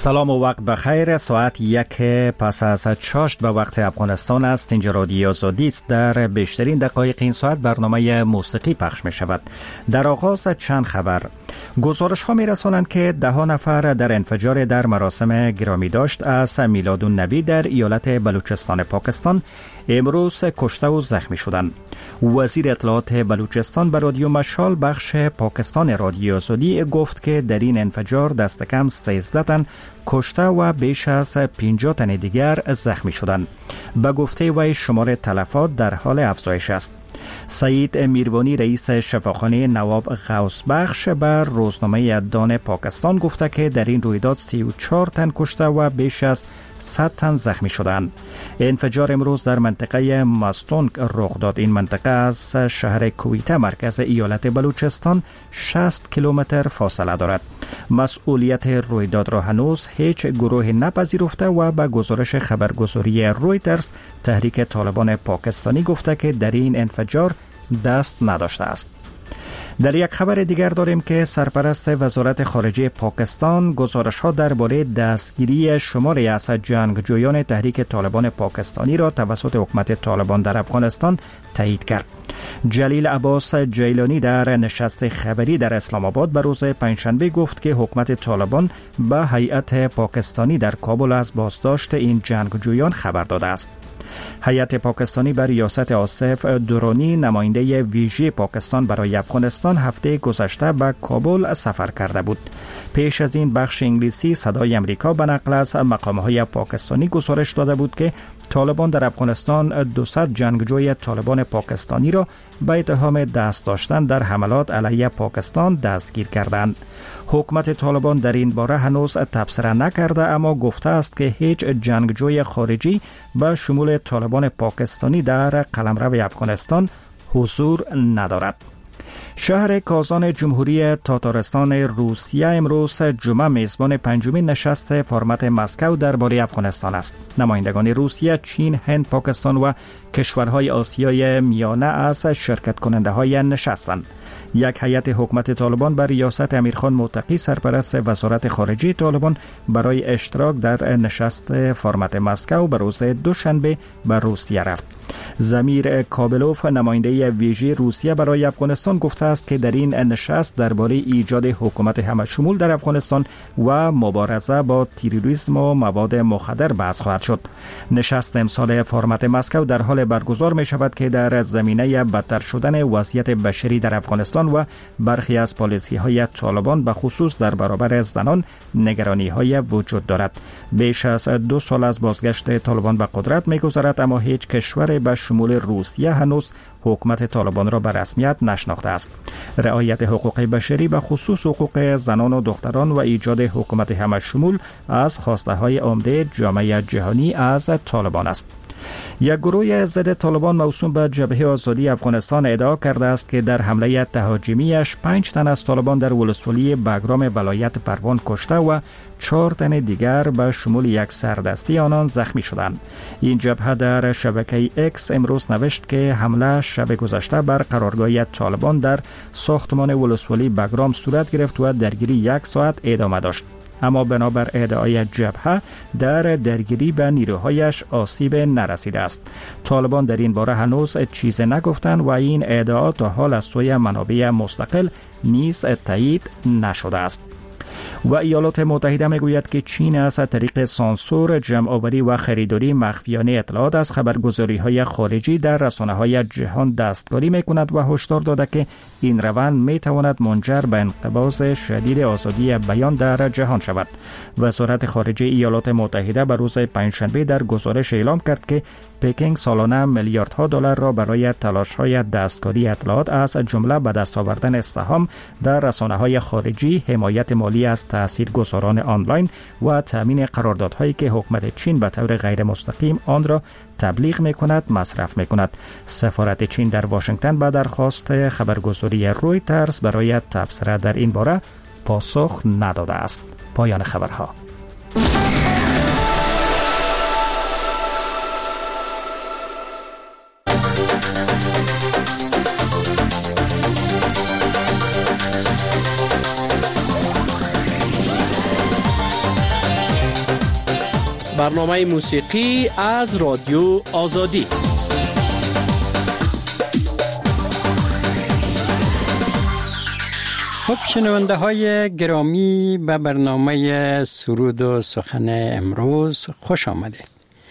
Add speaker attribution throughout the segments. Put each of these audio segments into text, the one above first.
Speaker 1: سلام و وقت بخیر. ساعت 1 پس از 6 به وقت افغانستان است. اینجا رادیو آزادی است. در بیشترین دقایق این ساعت برنامه موسیقی پخش می شود. در آغاز چند خبر. گزارش ها می رسانند که 10 نفر در انفجار در مراسم گرامی داشت از میلادالنبی در ایالت بلوچستان پاکستان امروز کشته و زخمی شدند. وزیر اطلاعات بلوچستان به رادیو مشال بخش پاکستان رادیو آزادی گفت که در این انفجار دست کم 13 تن کشته و بیش از 50 تن دیگر زخمی شدند. به گفته وی شمار تلفات در حال افزایش است. سعید میروانی رئیس شفاخانه نواب غوث بخش بر روزنامه دان پاکستان گفته که در این رویداد 34 تن کشته و بیش از 100 تن زخمی شدند. انفجار امروز در منطقه مستونگ رخ داد. این منطقه از شهر کویته مرکز ایالت بلوچستان 60 کیلومتر فاصله دارد. مسئولیت رویداد را هنوز هیچ گروه نپذیرفته و به گزارش خبرگزاری رویترز تحریک طالبان پاکستانی گفته که در این انفجار دست نداشته است. در یک خبر دیگر داریم که سرپرست وزارت خارجه پاکستان گزارش‌ها درباره دستگیری شماری از جنگجویان تحریک طالبان پاکستانی را توسط حکومت طالبان در افغانستان تایید کرد. جلیل عباس جیلانی در نشست خبری در اسلام آباد به روز پنجشنبه گفت که حکومت طالبان به هیئت پاکستانی در کابل از بازداشت این جنگجویان خبر داده است. هیئت پاکستانی بر ریاست آصف درونی نماینده ویژه پاکستان برای افغانستان هفته گذشته به کابل سفر کرده بود. پیش از این بخش انگلیسی صدای امریکا به نقل از مقام‌های پاکستانی گزارش داده بود که طالبان در افغانستان 200 جنگجوی طالبان پاکستانی را به اتهام دست داشتن در حملات علیه پاکستان دستگیر کردند. حکومت طالبان در این باره هنوز تبصره نکرده، اما گفته است که هیچ جنگجوی خارجی به شمول طالبان پاکستانی در قلمرو افغانستان حضور ندارد. شهر کازان جمهوری تاتارستان روسیه امروز جمعه میزبان پنجمین نشست فرمت مسکو درباره افغانستان است. نمایندگان روسیه، چین، هند، پاکستان و کشورهای آسیای میانه از شرکت کننده های نشستند. یک هیئت حکومت طالبان بر ریاست امیرخان موتقی سرپرست وزارت خارجه طالبان برای اشتراک در نشست فرمت مسکو به روز دوشنبه به روسیه رفت. زمیر کابلوف نماینده ویژه روسیه برای افغانستان گفته است که در این نشست درباره ایجاد حکومت همه‌شمول در افغانستان و مبارزه با تروریسم و مواد مخدر بحث خواهد شد. نشست امسال فرمت مسکو در حال برگزار می شود که در زمینه بدتر شدن وضعیت بشری در افغانستان و برخی از پالیسی‌های طالبان به خصوص در برابر زنان نگرانی‌های وجود دارد. بیش از 2 سال از بازگشت طالبان به قدرت می‌گذرد، اما هیچ کشور به شمول روسیه هنوز حکومت طالبان را به رسمیت نشناخته است. رعایت حقوق بشری به خصوص حقوق زنان و دختران و ایجاد حکومت همه‌شمول از خواسته‌های عمده جامعه جهانی از طالبان است. یک گروه ضد طالبان موسوم به جبهه آزادی افغانستان ادعا کرده است که در حمله تهاجمیش 5 تن از طالبان در ولسوالی بگرام ولایت پروان کشته و 4 تن دیگر به شمول یک سردستی آنان زخمی شدند. این جبهه در شبکه اکس امروز نوشت که حمله شب گذشته بر قرارگاه طالبان در ساختمان ولسوالی بگرام صورت گرفت و درگیری 1 ساعت ادامه داشت. اما بنابر ادعای جبهه در درگیری به نیروهایش آسیب نرسیده است. طالبان در این باره هنوز چیز نگفتند و این ادعا تا حال از سوی منابع مستقل نیز تایید نشده است. و ایالات متحده میگوید که چین از طریق سانسور، جمع‌آوری و خریداری مخفیانه اطلاعات از خبرگزاری‌های خارجی در رسانه‌های جهان دستکاری می‌کند و هشدار داده که این روند می‌تواند منجر به انقباض شدید آزادی بیان در جهان شود. وزارت خارجه ایالات متحده به روز پنجشنبه در گزارش اعلام کرد که پکینگ سالانه میلیاردها دلار را برای تلاش‌های دستکاری اطلاعات از جمله به دست آوردن سهام در رسانه‌های خارجی، حمایت مالی از تاثیرگذاران آنلاین و تامین قراردادهایی که حکومت چین به طور غیر مستقیم آن را تبلیغ می‌کند مصرف می‌کند. سفارت چین در واشنگتن به درخواست خبرگزاری رویترز برای تبصره در این باره پاسخ نداده است. پایان خبرها.
Speaker 2: برنامه موسیقی از رادیو آزادی.
Speaker 3: خب شنونده های گرامی، به برنامه سرود و سخن امروز خوش آمدید.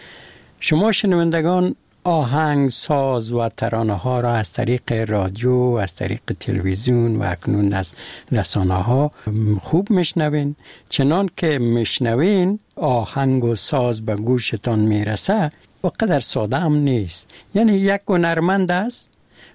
Speaker 3: شما شنوندگان آهنگ ساز و ترانه ها را از طریق رادیو، از طریق تلویزیون و اکنون از رسانه ها خوب میشنوین. چنان که میشنوین آهنگ و ساز به گوشتان میرسه وقدر ساده هم نیست. یعنی یک هنرمند است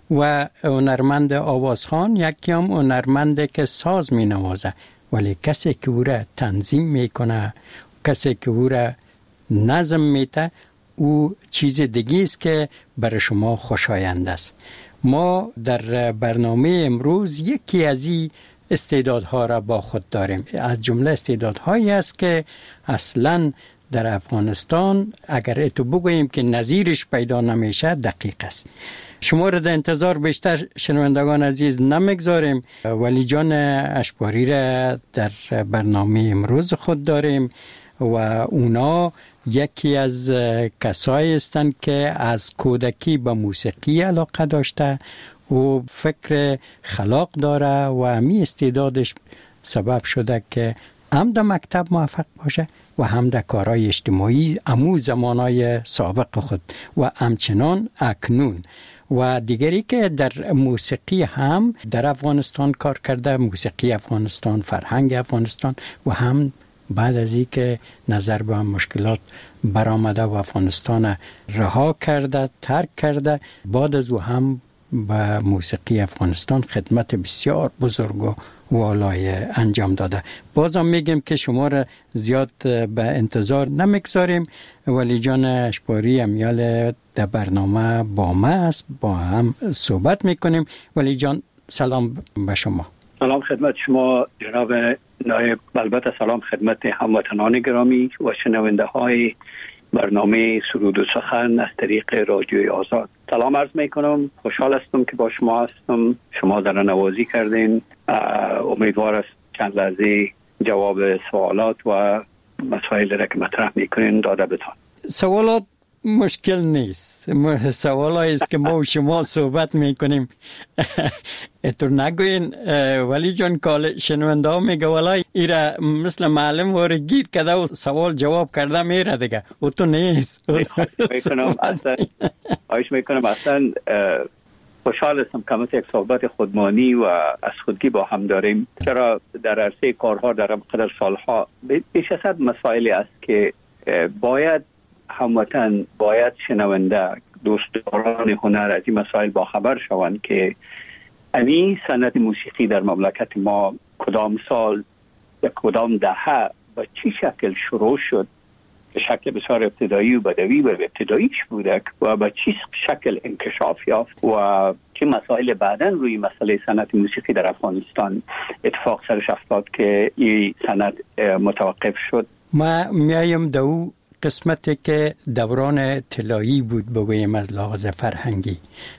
Speaker 3: و هنرمند آوازخوان، یکی هم هنرمنده که ساز می نوازه، ولی کسی که او را تنظیم میکنه، کسی که او را نظم میده، او چیز دیگه است که برای شما خوشایند است. ما در برنامه امروز یکی از این استعدادها را با خود داریم. از جمله استعدادهایی است که اصلاً در افغانستان اگر اتو بگوییم که نظیرش پیدا نمیشه دقیق است. شما را در انتظار بیشتر شنوندگان عزیز نمیگذاریم. ولی جان اشباری را در برنامه امروز خود داریم و اونا یکی از کسایی هستند که از کودکی به موسیقی علاقه داشته و فکر خلاق داره و همی استعدادش سبب شده که هم در مکتب موفق باشه و هم در کارهای اجتماعی امو زمانهای سابق خود و همچنان اکنون. و دیگری که در موسیقی هم در افغانستان کار کرده، موسیقی افغانستان، فرهنگ افغانستان، و هم بعد از این که نظر به مشکلات برآمده و افغانستان رها کرده، ترک کرده، بعد از او هم به موسیقی افغانستان خدمت بسیار بزرگ و والای انجام داده. بازم میگم که شما را زیاد به انتظار نمیگذاریم، ولی جان اشباری امیال در برنامه با ما است، با هم صحبت میکنیم. ولی جان سلام به شما.
Speaker 4: سلام خدمت شما جناب نایب، البته سلام خدمت هموطنان گرامی و شنونده های برنامه سرود و سخن از طریق رادیوی آزاد. سلام عرض میکنم، خوشحال هستم که با شما هستم. شما در نوازی کردین، امیدوار است چند لحظه جواب سوالات و مسائل را که مطرح میکنین داده بتان.
Speaker 3: سوالات مشکل نیست، سوالایی است که ما و شما صحبت میکنیم. اتو نگوین ولی جان کال شنونده ها میگه ولی ایره مثل معلم واره گیر کده و سوال جواب کرده میره دیگه. او تو نیست.
Speaker 4: آیش میکنم اصلا خوشحال هستم که مثل یک صحبت خودمانی و از خودگی با هم داریم، چرا در عرصه کارها در قدر سالها بیش از حد مسائلی است که باید هموطن، باید شنونده، دوستداران هنر از این مسائل با خبر شوند که امی صنعت موسیقی در مملکت ما کدام سال یا کدام دهه به چی شکل شروع شد، به شکل بسیار ابتدایی و بدوی و ابتداییش بوده و به چی شکل انکشاف یافت و چه مسائل بعداً روی مسئله صنعت موسیقی در افغانستان اتفاق سرش افتاد که این صنعت متوقف شد.
Speaker 3: ما میایم دو قسمتی که دوران طلایی بود بگویم از لحاظ فرهنگی،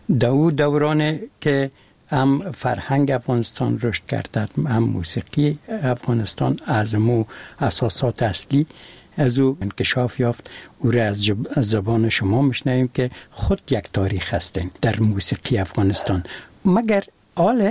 Speaker 3: دوران که هم فرهنگ افغانستان رشد کرده، هم موسیقی افغانستان از مو اساسات اصلی از او انکشاف یافت. او را از زبان شما میشنویم که خود یک تاریخ هستین در موسیقی افغانستان. مگر آله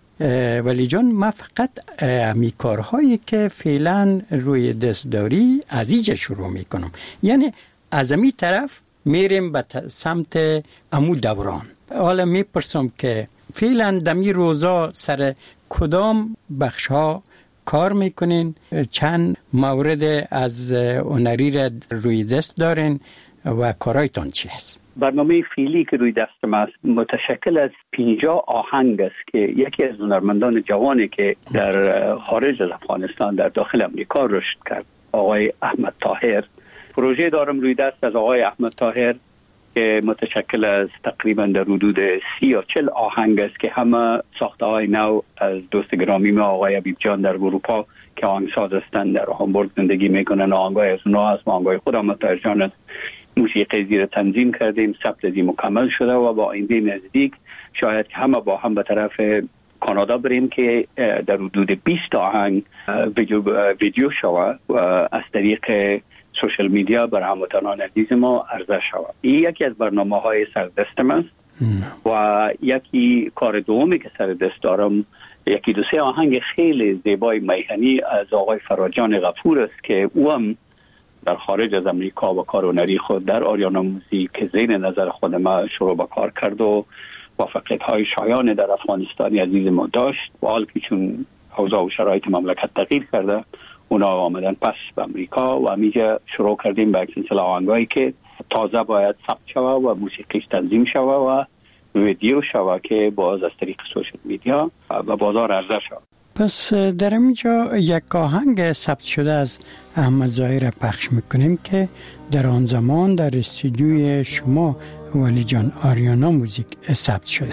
Speaker 3: ولی جان ما فقط همی کارهایی که فعلا روی دست داری از اینجا شروع میکنم، یعنی از امی طرف میریم به سمت امو دوران. حالا میپرسم که فعلا دمی روزا سر کدام بخش ها کار میکنین، چند مورد از هنری را روی دست دارین و کارایتان چی است؟
Speaker 4: برنامه فعلی که روی دست ما متشکل از 50 آهنگ است که یکی از هنرمندان جوانی که در خارج از افغانستان در داخل امریکا رشد کرد، آقای احمد طاهر. پروژه دارم روی دست از آقای احمد طاهر که متشکل از تقریبا در حدود 30 یا 40 آهنگ است که همه ساخته های نو از دوست گرامی ما آقای حبیب جان در اروپا که آهنگساز هستند، در هامبورگ زندگی میکنن. آهنگای از اونها هست، آهنگای خود احمد طاهر جان است. موسیقی زیر تنظیم کردیم، ثبت زی مکمل شده و با آینده نزدیک شاید که همه با هم به طرف کانادا بریم که در حدود 20 آهنگ ویدیو شود و از طریق سوشل میدیا بر هموطنان عزیز ما عرضه شود. این یکی از برنامه‌های سردستم است و یکی کار دومی که سر دست دارم یکی دو سه آهنگ خیلی زیبای میهنی از آقای فراجان غفور است که او هم در خارج از امریکا و کار هنری خود در آریانا موزیک که زیر نظر خود ما شروع به کار کرد و موفقیت‌های شایان در افغانستان عزیز ما داشت و حال که چون اوضاع و شرایط مملکت تغییر کرده اونا آمدن پس به امریکا و همیشه شروع کردیم به یک سلسله آهنگایی که تازه باید ثبت شود و موسیقیش تنظیم شود و ویدیو شود که باز از طریق سوشل میدیا و بازار عرضه شود.
Speaker 3: پس در اینجا یک آهنگ ثبت شده از احمد ظاهر پخش میکنیم که در آن زمان در استودیوی شما ولی جان آریانا موزیک ثبت شده.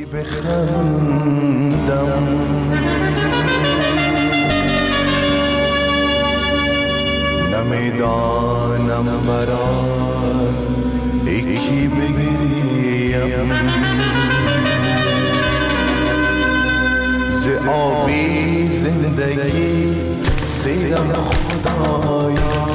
Speaker 5: نمیدانم برای یکی بگیریم ز آبی زندگی سیرم خدایا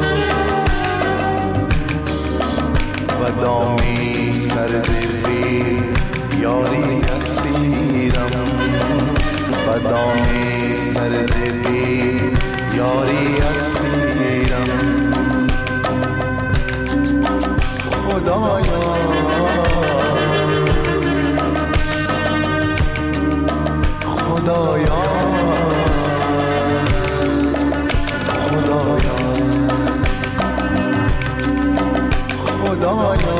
Speaker 5: و دامی سر دلی یاری اسیرم و دامی سر دلی یاری اسیرم خدایا خدایا خدایا خدایا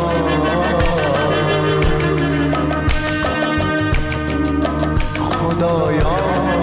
Speaker 5: خدایا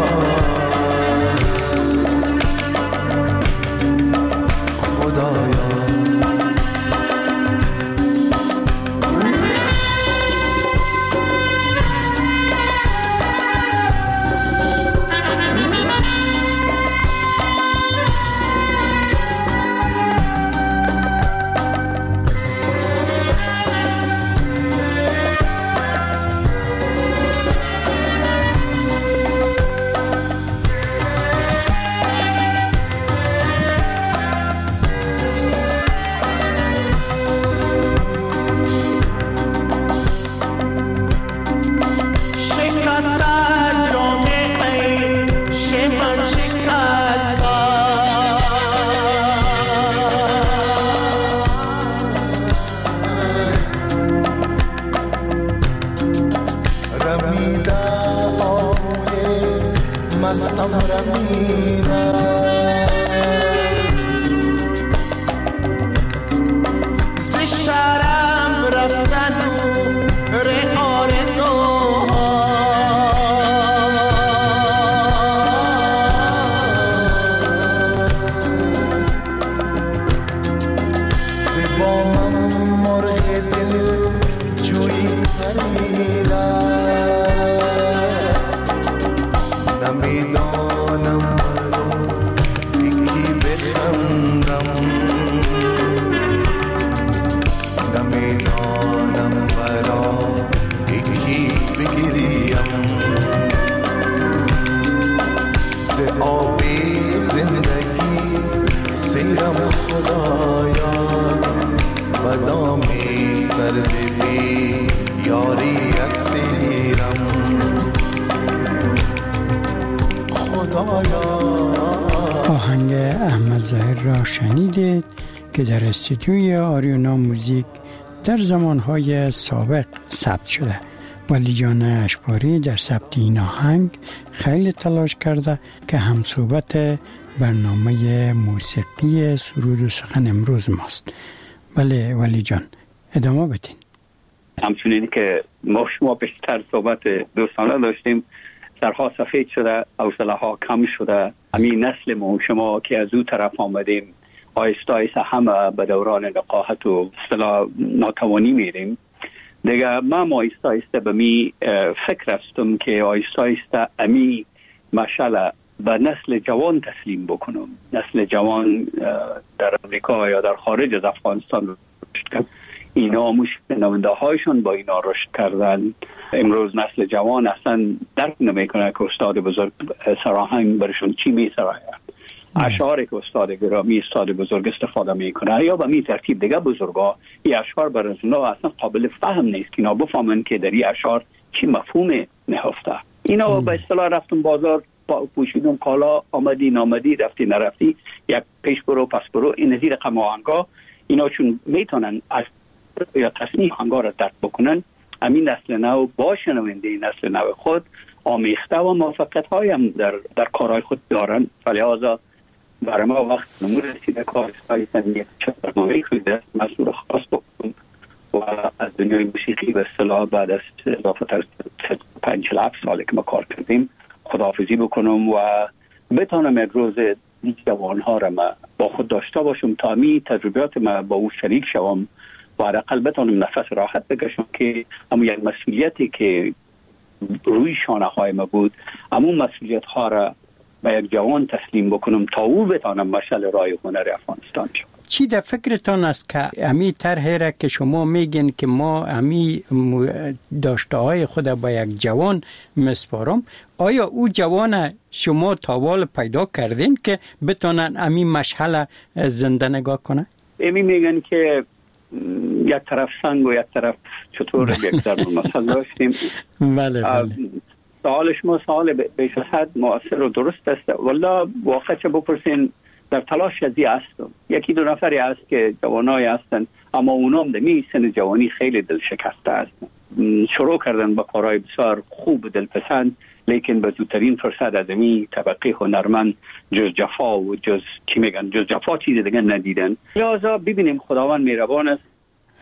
Speaker 3: آهنگ احمد ظاهر را شنیدید که در استودیوی آریانا موزیک در زمانهای سابق ثبت شده. ولی جان اشباری در ثبت این آهنگ خیلی تلاش کرده که همصحبت برنامه موسیقی سرود و سخن امروز ماست. بله ولی جان ادامه بدین.
Speaker 4: همچنین که ما شما بیشتر صحبت دوستانه داشتیم، سرها سفید شده، حوصله ها کم شده. همین نسل ما شما که از او طرف آمدیم آیسته آیسته همه به دوران نقاهت و اصطلاح ناتوانی میریم دیگه. من آیسته آیسته به می فکر هستم که آیسته آیسته امی مشعل به نسل جوان تسلیم بکنم. نسل جوان در امریکا یا در خارج از افغانستان رشد کرد، اینا نمونده هایشون با اینا رشد کردن. امروز نسل جوان اصلا درک نمیکنه که استاد بزرگ سراهنگ برشون چی می سراید. اشعاری که استاد گرامی استاد بزرگ استفاده میکنه یا به می ترتیب دیگه بزرگا این اشعار برای اونا اصلا قابل فهم نیست که اینا بفهمن که در این اشعار چی مفهوم نهفته. اینا به اصطلاح رفتم بازار پوشیدم کالا آمدی نامدی رفتی نرفتی یک پیش برو پس برو این نظیر رقم آهنگا اینا چون میتونن از یا تصنیف آهنگا را درک بکنن همین نسل نو با شنونده نسل نو خود آمیخته و موفقیت های هم در کارهای خود دارن. فلحاظا برای ما وقت نمور رسیده کارستایی یک برنامه کنید مسئول خاص بکنم و از دنیای موسیقی به اصطلاح بعد از اضافه تر 5-7 ساله که ما کار کردیم خداحافظی بکنم و بتانم یک روز جوانها را ما با خود داشته باشم تا می تجربیات ما با او شریک شوم و حداقل بتانم نفس راحت بکشم که اما یک مسئولیتی که روی شانه های ما بود اما مسئولیت ها را به یک جوان تسلیم بکنم تا او بتانم مشعل راه هنر افغانستان شد.
Speaker 3: چی در فکرتان است که امی طرحی را که شما میگین که ما امی داشته های خود با یک جوان مسپارم، آیا او جوان شما تاوال پیدا کردین که بتانن امی مشعل زنده نگاه کنه؟
Speaker 4: امی میگن که یک طرف سنگ و یک طرف چطور یک ضرب مثل داشتیم.
Speaker 3: بله.
Speaker 4: سوال شما سوال بیش از حد مؤثر و درست است. والله واقعا چه بپرسین در تلاش ازی هستم. یکی دو نفری هست که جوانای هستن اما اونام دمی سن جوانی خیلی دل شکسته هستن. شروع کردن با کارهای بسیار خوب دلپسند لیکن به زودترین فرصت از امی طبقه هنرمند جز جفا و جز چیز دیگه ندیدن. لذا ببینیم خداوند مهربان است.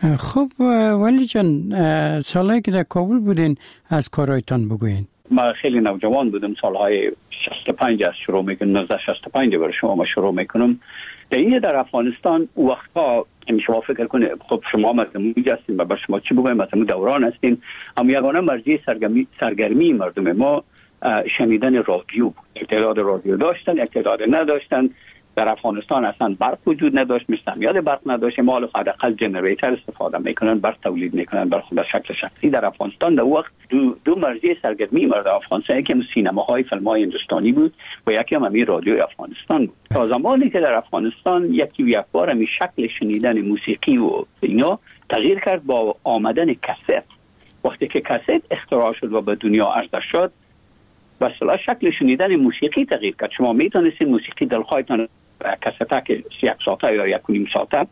Speaker 3: خب ولی جان سالهایی که در کابل بودین از کارهایتان بگوین.
Speaker 4: ما خیلی نوجوان بودم سالهای 65 از شروع میکنم 1965 برای شما ما شروع میکنم در افغانستان وقتا شما فکر کنید خب شما مثلا هستین و با شما چی بگویم مثلا دوران هستین اما یگانه مرجع سرگرمی مردم ما شنیدن رادیو بود. یک تعداد رادیو داشتن یک تعداد نداشتن. در افغانستان اصلا برق وجود نداشت مستعمل برق نداشت مال حداقل جنریتر استفاده میکنن برق تولید میکنن بر خود شکل شخصی. در افغانستان در وقت دو مرجع سرگرمی مردم افغانستان یکی هم سینماهای فیلم‌های هندوستانی بود و یکی هم رادیوی افغانستان بود. تا زمانی که در افغانستان یک بار می شکل شنیدن موسیقی و اینا تغییر کرد با آمدن کست. وقتی که کست اختراع شد و به دنیا عرضه شد به اصطلاح شکل شنیدن موسیقی تغییر کرد. شما میتونستید موسیقی دلخواهتان کسته که 1 ساعته یا 1.5 ساعته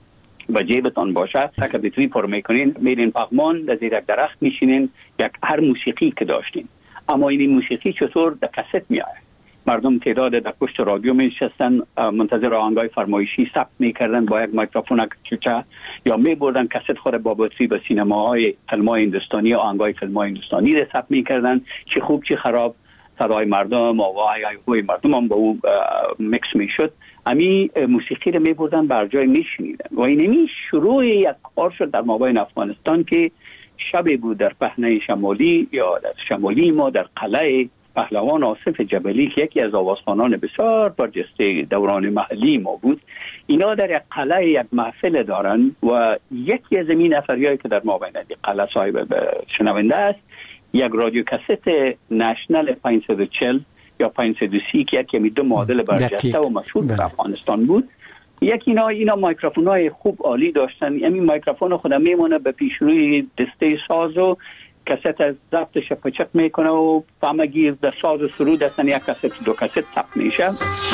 Speaker 4: با جیبتان باشه که بتری پر میکنین میرین پغمان در زیر یک درخت میشینین یک هر موسیقی که داشتین اما این موسیقی چطور در کست میاد مردم تعداد در پشت رادیو میشستن منتظر آهنگای فرمایشی ثبت میکردن با یک میکروفون کوچه یا میبردن کست خود با بطری به سینماهای فیلم‌های هندوستانی آهنگای فیلم‌های هندوستانی را ثبت میکردن چه خوب چه خراب صدای مردم آوای مردم هم با او میکس میشد. امی موسیقی رو میبردن بر جای میشنیدن و اینمی شروع یک کار شد در مابین افغانستان که شبی بود در پهنه شمالی یا در شمالی ما در قلعه پهلوان آصف جبلی که یکی از آوازخوانان بسیار برجسته دوران محلی ما بود. اینا در یک قلعه یک محفل دارن و یکی از این نفریایی که در مابین قلعه صاحب شنونده است یک رادیو کست نشنل 540 یا 530 که یکی دو مدل برجسته و مشهور در افغانستان بود. یکی اینا میکروفون‌های خوب عالی داشتن. همین میکروفون خودم میمونه به پیش روی دسته ساز و کست از ضبطش پچک میکنه و فهمگی در ساز و سرود هستن یک کست دو کست ثبت میشه.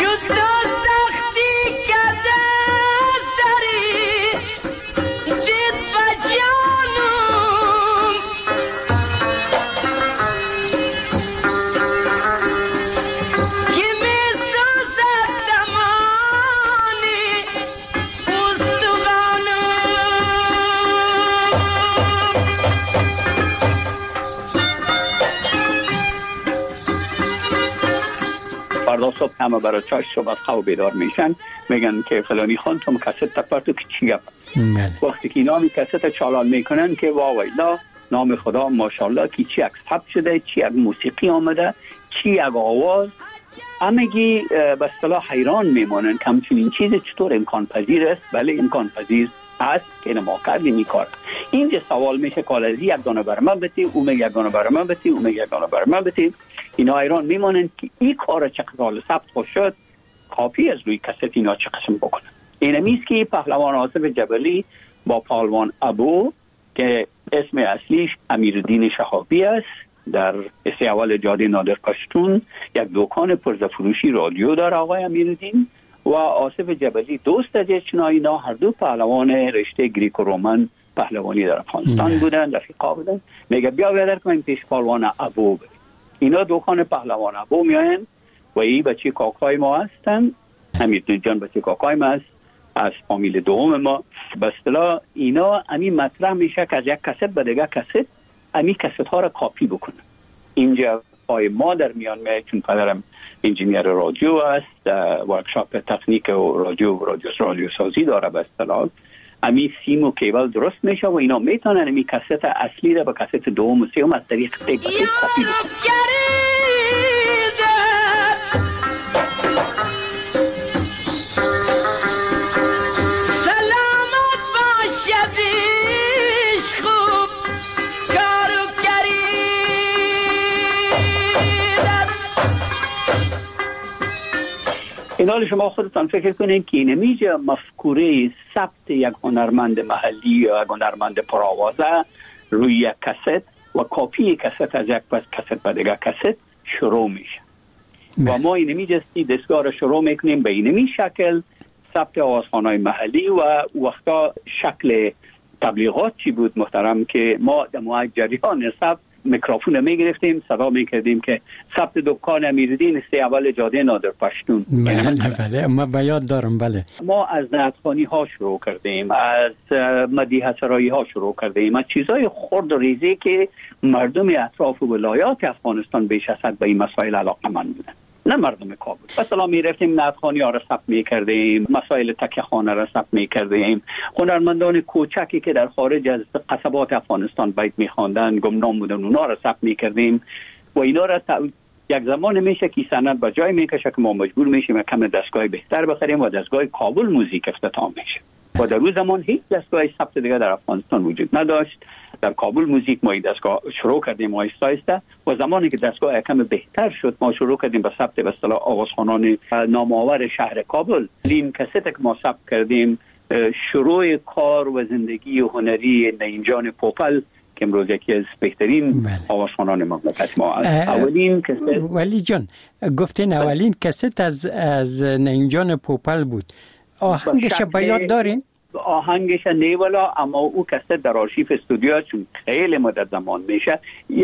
Speaker 4: فردا صبح همه برای چای صبح از خواب بیدار میشن میگن که فلانی خان تو کست تپرتو که چی گپ. وقتی که نامی کست چالان میکنن که واویلا نام خدا ماشاءالله که چی یک ثبت شده چی یک موسیقی آمده چی یک آواز همگی به اصطلاح حیران میمونن که همچنین چیز چطور امکان پذیر است. بله امکان پذیر است که ما کردیم این کار. اینجا سوال میشه که از یک دانه بر من بتی او میگه یک دانه بر من بتی او میگه یک دانه بر من بتی. اینا ایران میمانند که این کار چقدر ثبت خود شد کاپی از روی کست اینا چه قسم بکنن. اینمیست که پهلوان آصف جبلی با پهلوان ابو که اسم اصلیش امیرالدین شهابی است، در استیوال جاده نادر پشتون یک دکان پرزفروشی رادیو داره آقای امیرالدین، و آصف جبلی دوست از اینا هر دو پهلوان رشته گریکو رومن پهلوانی در افغانستان بودن، رفیقا بودن. میگه بیا بیادر کنیم پیش پهلوان ابو بریم. اینا دکان پهلوان ابو میاین و این بچه کاکای ما هستن، امیرالدین جان بچه کاکای ما هست از فامیل دوم ما. به اصطلاح اینا همین مطرح میشه که از یک کست به دیگه کست همین کست ها را کاپی بکنن. اینجا پای ما در میان میاد، چون پدرم انجینیر رادیو است، ورکشاپ تکنیک و رادیو سازی داره. به اصطلاح همین سیم و کیبل درست میشه و اینا میتونن همین کست اصلی را به کست دوم و سوم از طریق تیپ به تیپ کاپی بکنن. اینال شما خودتان فکر کنید که اینمیجه مفکوره ثبت یک هنرمند محلی یا یک هنرمند پرآوازه روی یک کست و کاپی کست از یک کست به دیگه کست شروع میشه و ما اینمیجه دستگاه را شروع میکنیم به اینمی شکل ثبت آوازخوان‌های محلی. و وقتا شکل تبلیغات چی بود محترم که ما در موقع جریان ثبت میکروفون میگرفتیم، صدا میکردیم که ثبت دکان امیرالدین است اول جاده نادر پشتون.
Speaker 3: بله ما بیاد دارم. بله
Speaker 4: ما از نعتخوانی ها شروع کردیم، از مدیحه سرایی ها شروع کردیم، از چیزای خرد و ریزی که مردم اطراف ولایات افغانستان بیش از حد به این مسائل علاقه‌مند بودن، نه مردم کابل. مثلا میرفتیم نعتخوانی ها را ثبت میکردیم، مسائل تکیه خانه را ثبت میکردیم، هنرمندان کوچکی که در خارج از قصبات افغانستان بیت میخواندن گمنام بودن اونا را ثبت میکردیم و اینا را یک زمان میشه که سند به جای میکشه که ما مجبور میشیم کم دستگاه بهتر بخریم و دستگاه کابل موزیک افتتاح میشه و در اون زمان هیچ دستگاه ثبت دیگه در افغانستان وجود نداشت. در کابل موزیک ما این دستگاه شروع کردیم آهسته آهسته و زمانی که دستگاه کم بهتر شد ما شروع کردیم به ثبت به اصطلاح آوازخوانان نامآور شهر کابل. این کست که ما ثبت کردیم شروع کار و زندگی هنری نینجان پوپل که امروز یکی از بهترین آوازخوانان مملکت ما است. اولین کست
Speaker 3: ولی جان گفتین اولین کست از نینجان پوپل بود، آهنگش به یاد دارین؟
Speaker 4: آهنگش نیولا، اما او کست در آرشیف استودیو چون خیلی مدت زمان میشه.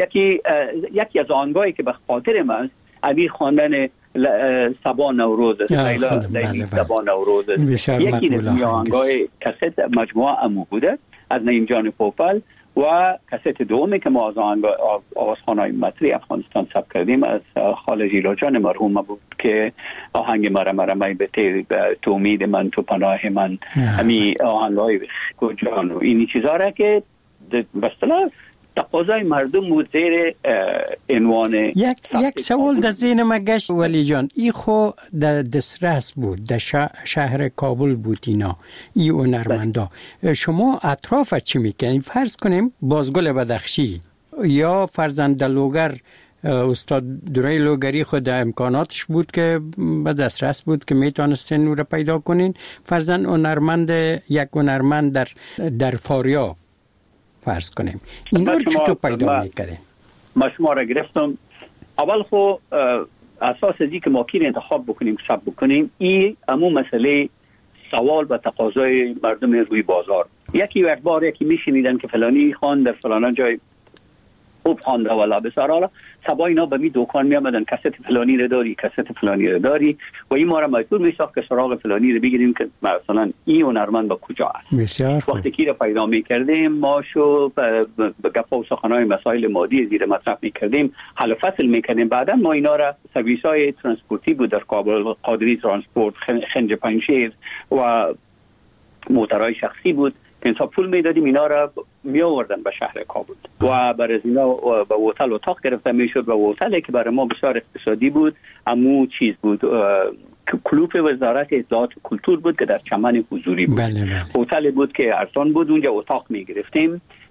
Speaker 4: یکی از آهنگایی که به خاطر من است علی خواندن سبا نوروز است، لیلی سبا نوروز است. یکی از آهنگای کست مجموعه امو بوده از نینجان پوپل و کست دومی که ما از آوازخوان‌های مطرح افغانستان ثبت کردیم از خاله جیلا جان مرحوم بود که آهنگ مرمرمی به تو امید من تو پناه من، همین آهنگ‌های جان و این چیزا را که به اصطلاح تقاضای مردم بود زیر عنوان
Speaker 3: یک سوال در ذهن ما گشت ولی جان، این خو در دسترس بود، در شهر کابل بود اینا ای هنرمندا. شما اطراف چی میکنین؟ فرض کنیم بازگل بدخشی یا فرزند لوگر استاد دورای لوگری خود امکاناتش بود که به دسترس بود که میتونستین او را پیدا کنین. فرزند یک هنرمند در فاریاب فرض کنیم این رو چطور پیدا میکنیم؟
Speaker 4: ما شما را گرفتم. اول خو اساس ازی که ما کی انتخاب بکنیم ثبت بکنیم این همون مسئله سوال و تقاضای مردم روی بازار. یکی میشنیدن که فلانی خان در فلان جای خوب خوانده ولا بسارا سبا اینا به می دکان می آمدن کست فلانی رو داری، کست فلانی رو داری و این ما را مجبور می ساخت که سراغ فلانی رو بگیریم که مثلا این هنرمند با کجا است. وقتی کی رو پیدا می کردیم ما شو به گپ و سخنهای مسائل مادی زیر مطرح می کردیم، حل فصل می کردیم. بعدا ما اینا را سرویس های ترانسپورتی بود در کابل، قادری ترانسپورت، خنج پنجشیر و موترهای شخصی بود که انصاف پول میدادیم اینا را می آوردن به شهر کابل و برای از اینا به هتل اتاق گرفته میشد و هتلی که برای ما بسیار اقتصادی بود همو چیز بود، کلوپ وزارت اطلاعات و کلتور بود که در چمن حضوری بود. هتل بود که ارزان بود، اونجا اتاق می گرفتیم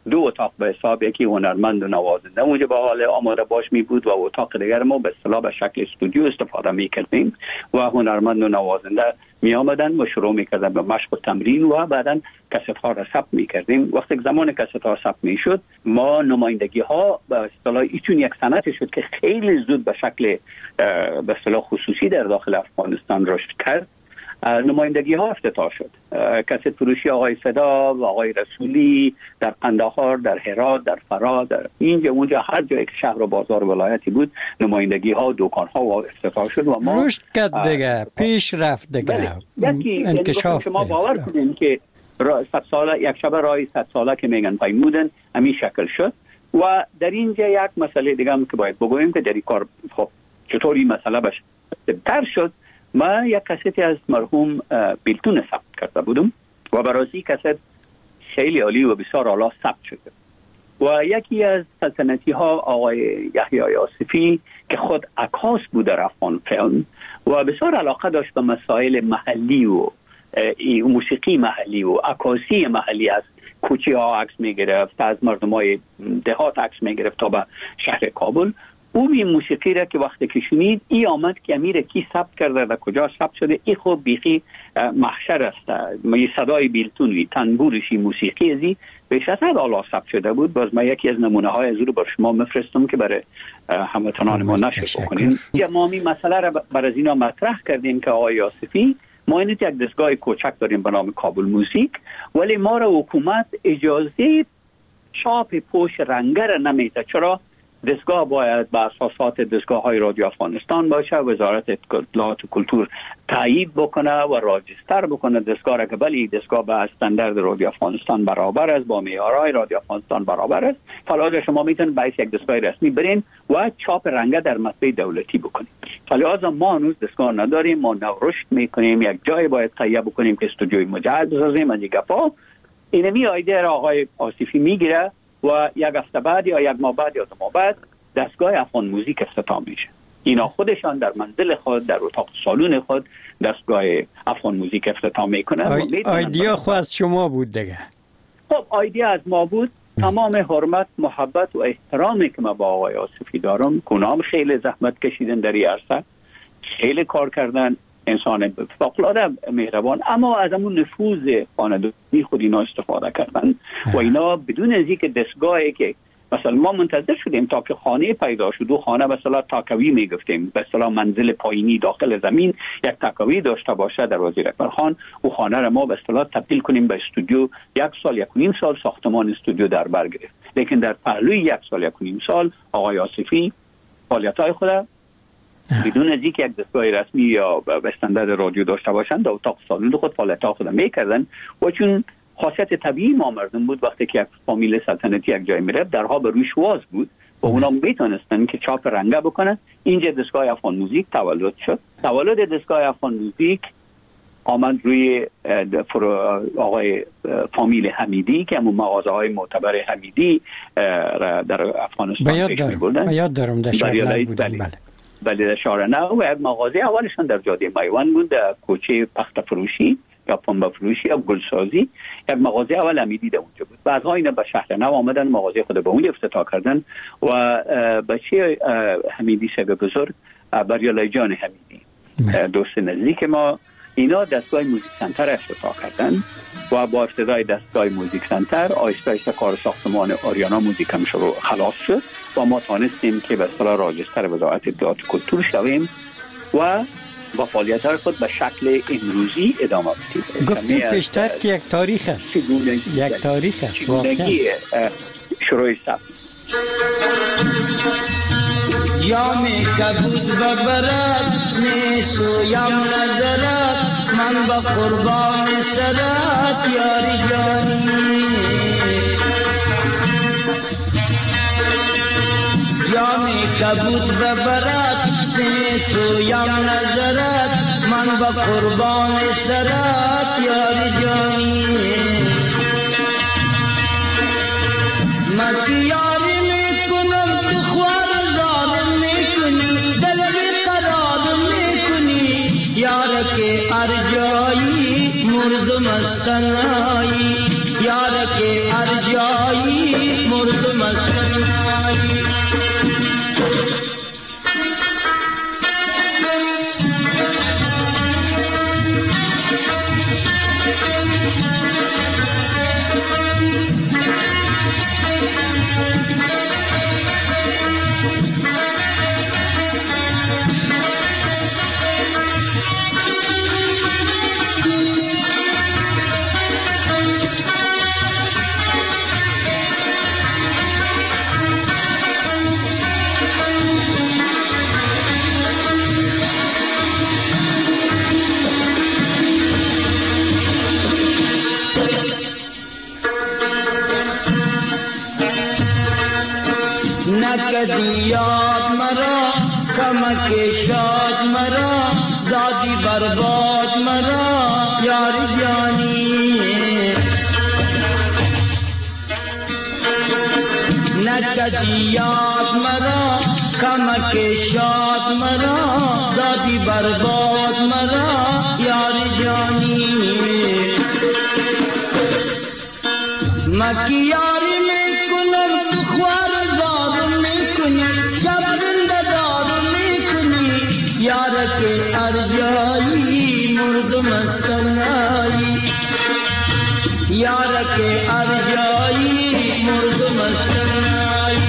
Speaker 4: 2 اتاق به حساب، یکی هنرمند و نوازنده اونجا به حال آماده باش می بود و اتاق دیگر ما به اصطلاح به شکل استودیو استفاده می کردیم و هنرمند و نوازنده می آمدن و شروع می کردن به مشق و تمرین و بعداً کست ها را ثبت می کردیم. وقتی زمان کست ها ثبت می شد ما نمایندگی ها به اصطلاح ایشون یک سنت شد که خیلی زود به شکل به اصطلاح خصوصی در داخل افغانستان رشد کرد. نمایندگی ها افتتاح شد. کست فروشی آقای صدا و آقای رسولی در قندهار، در هرات، در فرا، در اینجا اونجا هر جای که شهر و بازار و ولایتی بود نمایندگی ها و دکان ها افتتاح شد و ما
Speaker 3: رشد کرد دیگه، پیش رفت دیگه.
Speaker 4: یکی انکشاف شما باور کنین که 100 ساله یک شب راه 100 ساله که میگن پیمودن همین شکل شد. و در اینجا یک مسئله دیگه هم که باید بگویم که در این کار خب چطوری مسئله بشه تر شد. ما یک کستی از مرحوم بیلتون ثبت کرده بودم و برای کست خیلی عالی و بسیار اعلی ثبت شده و یکی از سلطنتی ها آقای یحیی آصفی که خود عکاس بود در افغان فیلم و بسیار علاقه داشت به مسائل محلی و موسیقی محلی و عکاسی محلی، از کوچه ها عکس می گرفت، از مردم های دهات عکس می گرفت تا به شهر کابل. او این موسیقی را که وقتی که شنید ای آمد که امیر کی ثبت کرده و کجا ثبت شده، ای خب بیخی محشر است، صدای بیلتونی تنبورشی موسیقی ازی بیش از حد اعلی ثبت شده بود. باز ما یکی از نمونه های از رو بر شما مفرستم که برای هموطنان ما نشر بکنیم. یا ما این مسئله را بر از اینا مطرح کردیم که آقای آصفی ما اینت یک دستگاه کوچک داریم به نام کابل موزیک، ولی ما را حکومت اجازه چاپ پوش رنگر نمیده. چرا؟ دستگاه باید به اساسات دستگاه های رادیو افغانستان باشه، وزارت اطلاعات و کلتور تایید بکنه و راجستر بکنه دستگاه را که بلی دستگاه به استاندارد رادیو افغانستان برابر است، با معیارهای رادیو افغانستان برابر است. فلازم شما میتونید باید یک دستگاه رسمی برین و چاپ رنگه در مطبع دولتی بکنید. فلازم ما هنوز دستگاه نداریم، ما رشد میکنیم، یک جای باید تهیه بکنیم که استودیوی مجهز بسازیم. از گپا اینمی ایده را آقای آصفی میگیره و یک هفته بعد یا یک ماه بعد یا 2 ماه بعد دستگاه افغان موزیک افتتاح میشه. اینا خودشان در منزل خود، در اتاق سالن خود دستگاه افغان موزیک افتتاح میکنن.
Speaker 3: ایدیا خود از شما بود دیگه؟
Speaker 4: خب ایدیا از ما بود. تمام حرمت، محبت و احترامی که ما با آقای آصفی دارم، کنام خیلی زحمت کشیدن در این عرصه، خیلی کار کردن، انسان فوق‌العاده مهربان، اما از همون نفوذ خانوادگی خود اینا استفاده کردن و اینا بدون از اینکه دستگاهی که مثلا ما منتظر شدیم تا که خانه پیدا شد و خانه مثلا تاکوی میگفتیم، مثلا منزل پایینی داخل زمین یک تاکوی داشته باشه در وزیر اکبرخان و خانه را ما به اصطلاح تبدیل کنیم به استودیو. 1 سال 1.5 سال ساختمان استودیو در بر گرفت، لیکن در پهلوی 1 سال 1.5 سال آقای آصفی فعالیت‌های خود بدون از اینکه یک دستگاه رسمی یا به استاندارد رادیو داشته باشند در اتاق سالن خود فعالیت‌ها خود میکردن و چون خاصیت طبیعی ما مردم بود وقتی که یک فامیل سلطنتی یک جای میرفت درها به روش واز بود و اونا میتونستن که چاپ رنگه بکنن. اینجا دستگاه افغان موزیک تولد شد. تولد دستگاه افغان موزیک آمد روی آقای فامیل حمیدی که همون مغازه های معتبر حمیدی در افغانستان پیش می‌بردن.
Speaker 3: یاد دارم در شهر بودیم.
Speaker 4: بله در شهر نو و یک مغازه اولشان در جاده میوان بود، در کوچه پخت فروشی یا پنبه فروشی یا گلسازی. یک مغازه اول حمیدی در اونجا بود. بعدها اینا به شهر نو آمدن، مغازه خود به اون افتتاح کردن و بچه حمیدی صاحب بزرگ بریالای جان حمیدی دوست نزدیک ما، اینا دستگاه موزیک سنتر افتتاح کردن و با افتتاح دستگاه موزیک سنتر آهسته آهسته کار ساختمان آریانا موزیک هم شروع خلاص شد و ما تانستیم که به اصطلاح راجستر وزارت اطلاعات و کلتور شویم و با فعالیت‌های خود به شکل امروزی ادامه بدیم.
Speaker 3: گفتید پیشتر که یک تاریخ است، یک تاریخ است واقعا
Speaker 4: شروع ثبت.
Speaker 6: یامی کبود ببرد نیسویم ندارد من با قربان سرت یاری جانی. یامی کبود ببرد نیسویم ندارد من با قربان سرت یاری جانی. من یاری میکنم تو خوار ظالم میکنی دل بیقرار میکنی یار که ارجایی مردم از تنهایی یار که ارجایی مرا کمک شاد مرا دادی برباد مرا یار جانی نکدی یاد مرا کمک شاد مرا دادی برباد مرا یار جانی مکی یاری میکنم تو خوار دار میکنی شب زنده دار میکنی یارک ارجایی مردم استنایی یارک ارجایی مردم استنایی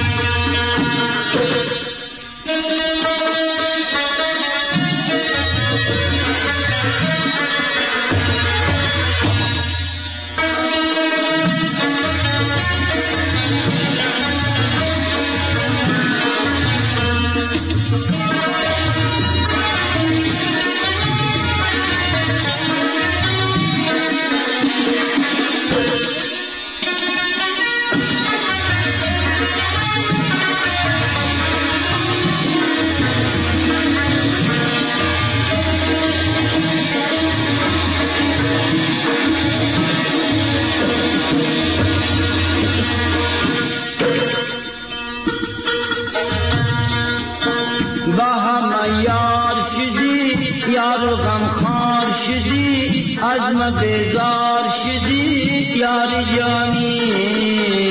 Speaker 6: با هم یار شدی یار و غمخوار شدی از ما بیزار شدی یار جانی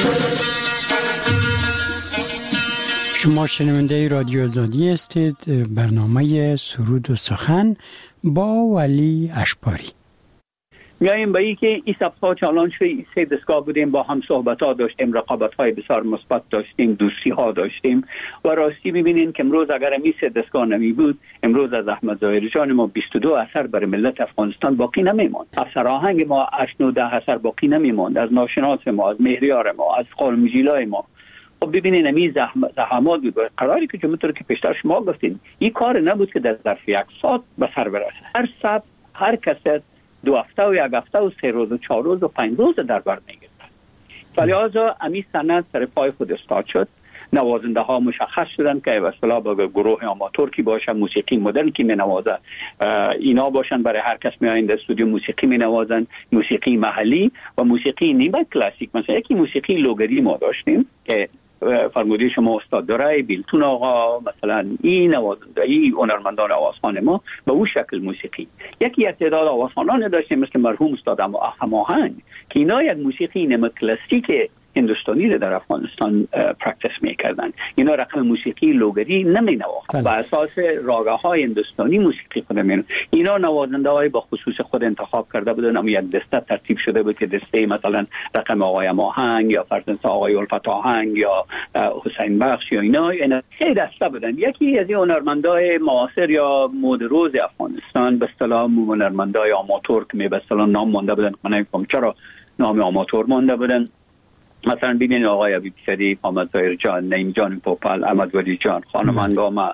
Speaker 3: شما شنونده رادیو آزادی هستید. برنامه سرود و سخن با ولی اشپاری.
Speaker 4: میاییم به این که این سبها چالان شوی 3 دستگاه بودیم، با هم صحبت ها داشتیم، رقابت های بسیار مثبت داشتیم، دوستی ها داشتیم و راستی ببینین که امروز اگر این 3 دستگاه نمی بود، امروز از احمد ظاهری جان ما 22 اثر برای ملت افغانستان باقی نمیموند، از سراهنگ ما 8-9 اثر باقی نمیموند، از ناشناس ما، از مهریار ما، از قالمجیلای ما. خب ببینین این زحمات بود. قراری که جمعه که پیشتر شما گفتین این کار نبود که در ظرف 1 ساعت به سر برسه. هر سب هر کس 2 هفته و 1 هفته و 3 روز و 4 روز و 5 روز در بر میگیرد. فلذا امی سند سر پای خود استاد شد. نوازنده ها مشخص شدن که مثلا با گروه آماتور کی باشه، موسیقی مدرن کی مینوازه، اینا باشن. برای هر کس میایند استودیو موسیقی مینوازن، موسیقی محلی و موسیقی نیمه کلاسیک. مثلا یکی موسیقی لوگری ما داشتیم که فرموده شما استاد دارای بیلتون آقا، مثلا این نوازنده ای هنرمندان آوازخوان ما به او شکل موسیقی. یکی از تعداد آوازخوانان داشتیم مثل مرحوم استاد هماهنگ که اینا یک موسیقی نیمه کلاسیک هندوستانی رو در افغانستان پرکتیس میکردن. اینا رقم موسیقی لوگری نمی نواختن، بر اساس راگه های هندوستانی موسیقی خود می. اینا نوازنده های با خصوص خود انتخاب کرده بودن، اما یک دسته ترتیب شده بود که دسته مثلا رقم آقای ماهنگ یا فرزند آقای الفت آهنگ یا حسین بخش یا اینا 3 دسته بودن. یکی از این هنرمندای معاصر یا مد روز افغانستان به اصطلاح هنرمندای آماتور که به اصطلاح نام مونده بودن. من نمی‌فهمم چرا نام آماتور مونده بودن. مثلا ببینید آقای عبیب شریف، محمد ظاهر جان، نعیم جان پوپل، احمد ولی جان، خانم هنگامه،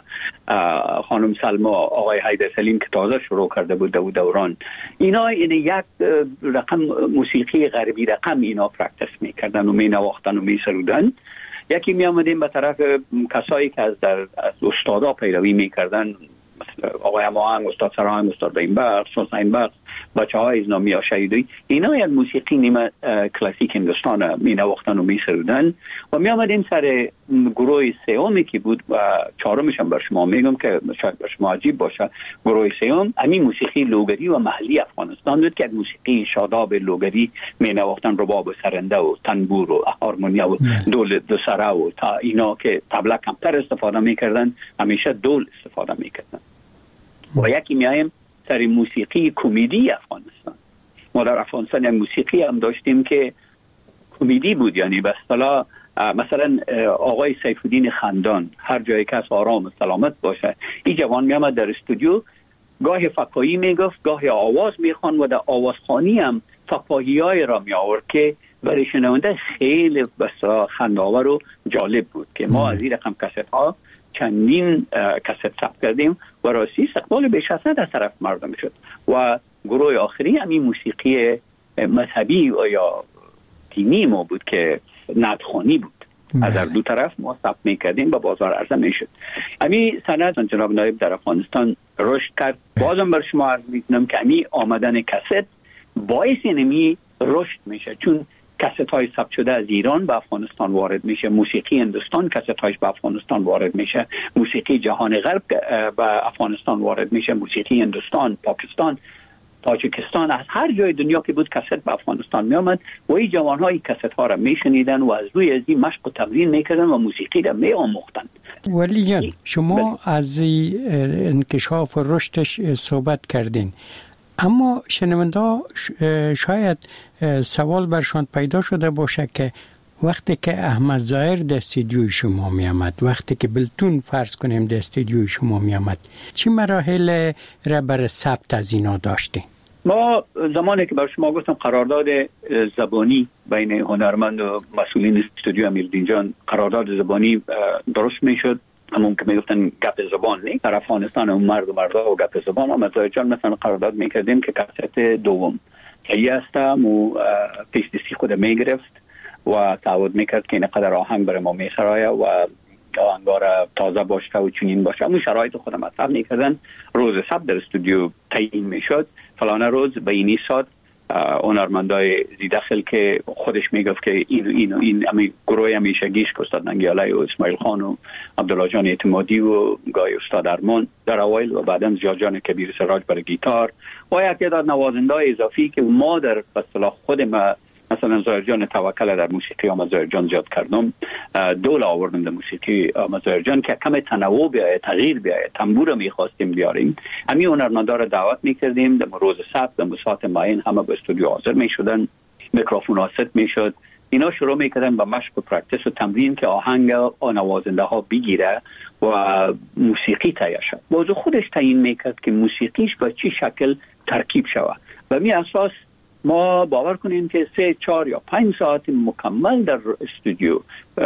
Speaker 4: خانم سلما، آقای حیدر سلیم که تازه شروع کرده بود دوران. اینا این یک رقم موسیقی غربی رقم اینا پرکتیس میکردن و مینواختن و میسرودن. یکی می آمدیم به طرف کسایی که از استادا پیروی میکردن، مثل آقای هماهنگ، استاد سراهنگ، استاد بینبخش، حسین بخش، بچه های ازنامی یا شهیدی. اینا یک موسیقی نیمه کلاسیک هندوستان می نواختن و می سرودن و می آمدیم سر گروه 3 که بود و 4مش هم بر شما میگم که شاید بر شما عجیب باشه. گروه 3 همین موسیقی لوگری و محلی افغانستان بود که موسیقی شاداب لوگری می نواختن، رباب و سرنده و تنبور و هارمونیا و دول دو سره و تا اینا که طبله کمتر استفاده میکردن، همیشه دول استفاده میکردن. و یکی میایم سر موسیقی کمدی افغانستان. ما در افغانستان یک موسیقی هم داشتیم که کمدی بود، یعنی به اصطلاح مثلا آقای سیفالدین خندان، هر جایی که آرام و سلامت باشه، این جوان می آمد در استودیو گاهی فکاهی میگفت، گاهی آواز میخوان و در آوازخوانی هم فکاهی‌های را می آورد که برای شنونده خیلی بسیار خنده‌آور و جالب بود که ما از این رقم کست ها چندین کست ثبت کردیم و راستی استقبال بیش از 100 از طرف مردم شد. و گروه آخری همین موسیقی مذهبی و یا دینی ما بود که نعتخوانی بود. از هر دو طرف ما ثبت میکردیم و بازار عرضه میشد. امی صنعت جناب نایب در افغانستان رشد کرد. بازم بر شما عرض میکنم که امی آمدن کست باعث اینمی رشد میشه، چون کست های ثبت شده از ایران به افغانستان وارد میشه، موسیقی هندوستان کست هایش به افغانستان وارد میشه، موسیقی جهان غرب به افغانستان وارد میشه، موسیقی هندوستان، پاکستان، تاجیکستان، از هر جای دنیا که بود کست به افغانستان می آمد و این جوان های کست ها را می شنیدن و از روی از این مشق و تمرین می کردن و موسیقی را می آموختن.
Speaker 3: ولی جان شما از انکشاف و رشدش صحبت کردین، اما شنونده شاید سوال برشان پیدا شده باشه که وقتی که احمد ظاهر در استودیوی شما می آمد، وقتی که بلتون فرض کنیم در استودیوی شما می آمد، چه مراحل را برای ثبت از اینا داشتیم؟
Speaker 4: ما زمانی که بر شما گفتم قرارداد زبانی بین هنرمند و مسئولین استودیو امیرالدین جان، قرارداد زبانی درست می شد، همون که میگفتن گپ زبان نه در افغانستان، اون مردا و گپ زبان. احمد ظاهر جان مثلا قرارداد میکردیم که کست دوم تهیه است و پیش دستی خود میگرفت و تعهد میکرد که اینقدر آهنگ برای ما میخرایه و آهنگا را تازه باشه و چنین باشه. همون شرایط خودم مطرح میکردن. روز ثبت در استودیو تعیین میشد، فلانه روز به اینی ساعت هنرمندای زیداخل که خودش میگفت که این امی گروه همیشگیش که استاد ننگیالی و اسماعیل خان و عبدالله جان اعتمادی و گای استاد ارمان در اوایل و بعداً زیاد جان کبیر سراج برای گیتار و یک تعداد نوازنده اضافی که ما در اصطلاح خود ما مثلا ظاهر جان توکل در موسیقی احمد ظاهر جان زیاد کردم، دول آوردم در موسیقی احمد ظاهر جان که کم تنوع بیاید، تغییر بیاید، تنبور میخواستیم بیاریم. همین هنرمندا را دعوت میکردیم در روز ثبت در ساعت معین همه به استودیو حاضر میشدن، میکروفون ها ست میشد، اینا شروع میکردن با مشق و پرکتیس و تمرین که آهنگ نوازنده ها بگیره و موسیقی تهیه شد. بازو خودش تعیین میکرد که موسیقیش به چه شکل ترکیب شود و می اساس ما باور کنیم که 3 4 یا 5 ساعت مکمل در استودیو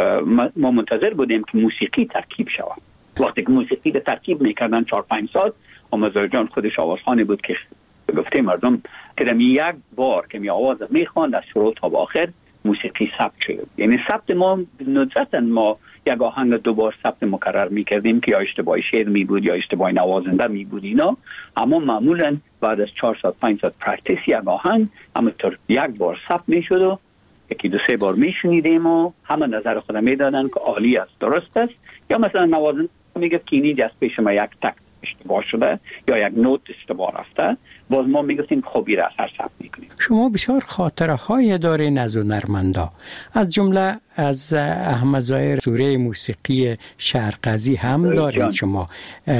Speaker 4: ما منتظر بودیم که موسیقی ترکیب شود. وقتی که موسیقی رو ترکیب میکردن 4 5 ساعت، احمد ظاهر جان خودش آوازخوانی بود که گفته مردم که در یک بار که می آواز میخواند از شروع تا به آخر موسیقی ثبت شد. یعنی ثبت ما ندرتاً ما یک آهنگ 2 بار ثبت مکرر میکردیم که یا اشتباه شعر می بود یا اشتباه نوازنده می بود اینا، اما معمولاً بعد از 4 ساعت 5 ساعت پرکتیس یک آهنگ همونطور 1 بار ثبت میشد و 1-2-3 بار میشنیدیم و همه نظر خودم میدادن که عالی است، درست است، یا مثلا نوازنده میگه که اینی جست پیش ما یک تک اشتباه شده یا یک نوت اشتباه رفته، باز ما میگفتیم خوبی را اثر ثبت میکنیم.
Speaker 3: شما بسیار خاطره های دارین از هنرمندا، از جمله از احمد ظاهر سوره موسیقی شرقزی هم دارین شما،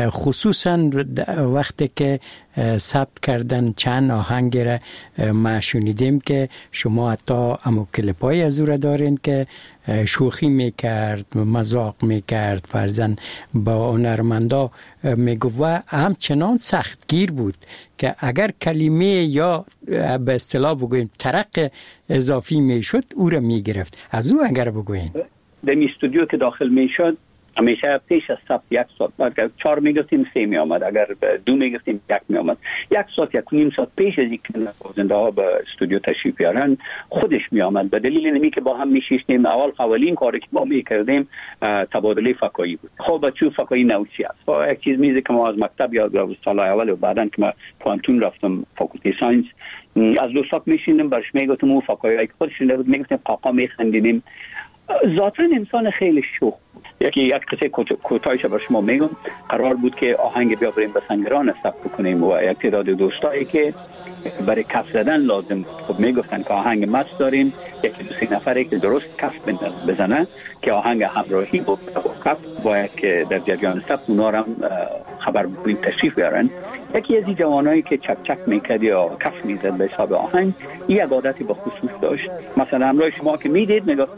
Speaker 3: خصوصا وقتی که ثبت کردن چند آهنگ را ما شنیدیم که شما حتی امو کلیپای از او را دارین که شوخی میکرد، مذاق میکرد، فرزن با هنرمندا میگفت و همچنان سختگیر بود که اگر کلمه یا به اصطلاح بگویم ترق اضافی میشد او را میگرفت. از او اگر بگوین
Speaker 4: در استودیو که داخل میشد همیشه پیش از ثبت 1 ساعت، اگر 4 میگفتیم 3 میآمد، اگر 2 میگفتیم 1 میآمد، 1 ساعت 1.5 ساعت پیش از اینکه نوازنده ها به استودیو تشریف بیارن خودش میآمد. به دلیل اینمی که با هم میشیشتیم، اولین کاری که ما میکردیم تبادله فکایی بود. خب بچو فکایی نوچی است و یک چیز میزه که ما از مکتب یاد گرفتیم سال اول و بعداً که ما پانتون رفتم فاکولته ساینس، از دوستان میشیندیم برش میگفتم اون فکایی که خودش بود میگفتیم قاقا میخندیدیم. ذاتاً انسان خیلی شوخ بود. یک قصه کوتاهش بر شما میگم. قرار بود که آهنگ بیا بریم به سنگران ثبت کنیم و یک تعداد دوستایی که برای کف زدن لازم خب میگفتن که آهنگ مست داریم، 1-2-3 نفری که درست کف بزنه که آهنگ همراهی با کف باید که در جریان ثبت اونا هم خبر بگوین تشریف بیارن. یکی از این جوانایی که چک چک میکرد یا کف میزد به حساب آهنگ، این یک عادتی به خصوص داشت. مثلا همراه شما که میدید میگفت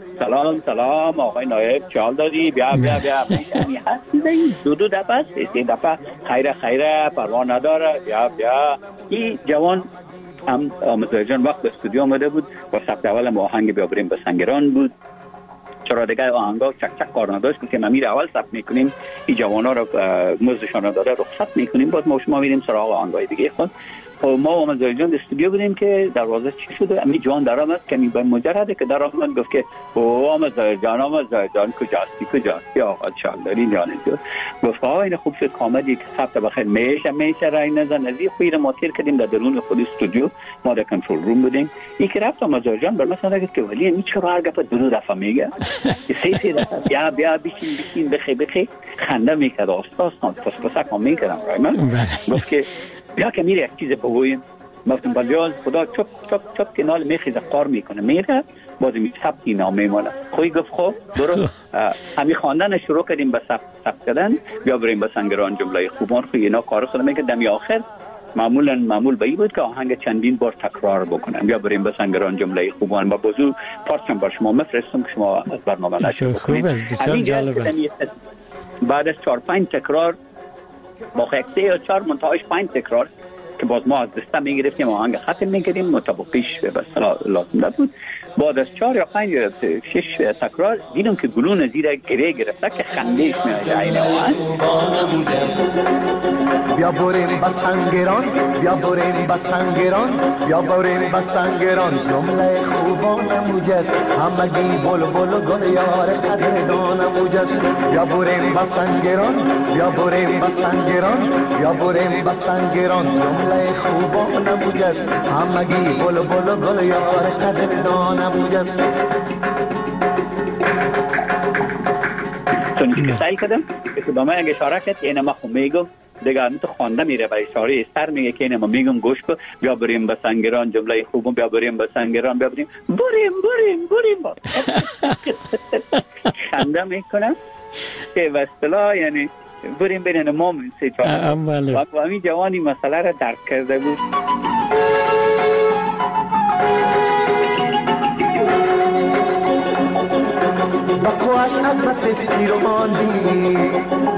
Speaker 4: سلام آقای نایب چال دادی بیا یعنی هستی 2 دفعه 3 دفعه خیره پروا نداره بیا. این جوان هم احمد ظاهر جان وقت به استودیو آمده بود و ثبت اول آهنگ بیا بریم به سنگران بود. چرا دیگه آهنگا چک چک کار نداشت که ما میره اول ثبت میکنیم، این جوانا رو مزدشان رو داده رخصت میکنیم، باز ما شما میریم سراغ آهنگای دیگه خود. ما و آمازاجان استودیو بودیم که دروازه چی شده، امی جان در آمد کمی به مجرده که در آمد گفت که او آمازاجان کجاستی آقا چالداری جانه گفت این خوب شد کامدی که ثبت بخیر میشه رای نزن از این خویر ما تیر کردیم در درون خود استودیو، ما در کنترل روم بودیم. این که رفت آمازاجان بر مثلا گفت که ولی این چرا هر گفت دو دفعه میگه سه دفعه بیا بشین بخی خنده میکرد آستان پس میکردم رای من گفت که بیا که میره یک چیز بگویم. گفتم بلیاز خدا چپ کنال میخیزه قار میکنه میره باز می ثبتی نامه مالا خوی گفت خب برو همی خواندن شروع کردیم به ثبت کردن. بیا بریم به سنگران جمله خوبان خوی اینا کار خودم میگه دمی آخر معمول به این بود که آهنگ چندین بار تکرار بکنم. بیا بریم به سنگران جمله خوبان با بزرگ پارچم بر شما مفرستم که شما از برنامه نشد
Speaker 3: خوب است، بسیار جالب است.
Speaker 4: بعد از 4-5 تکرار با 3 یا 4 منتهاش 5 تکرار که باز ما از دسته میگرفتیم آهنگ ختم میکردیم مطابقیش به اصطلاح لازم نبود. بعد از 4 یا 5 یا 6 تکرار دیدم که گلون زیر گره گرفته که خندهش میاد عین آهنگ.
Speaker 5: بیا بریم با سنگران جمله خوبان موجز همگی بلبل و گل یار قدردان موجز. بیا بریم با سنگران جمله خوبان موجز همگی بلبل و گل یار قدردان موجز.
Speaker 4: چون که سعی کردم که با من اگه اشاره کرد اینه ما خود میگم دیگه همین تو خوانده میره و اشاره سر میگه که اینه ما میگم گوش کن بیا بریم به سنگران جمله خوبم بیا بریم به سنگران بریم با خنده میکنم که وصلا یعنی بریم ما سه چهار و همین جوانی مسئله را درک کرده بود.
Speaker 5: بقواش عظمت پیروان بینی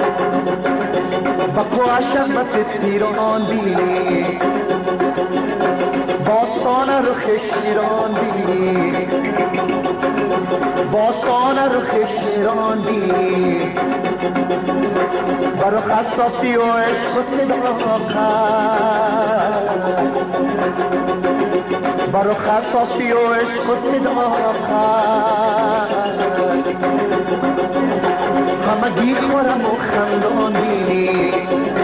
Speaker 5: باستان رخ شیران بینی برو خصافی و عشق و صداقت همگی خورم و خندان بینی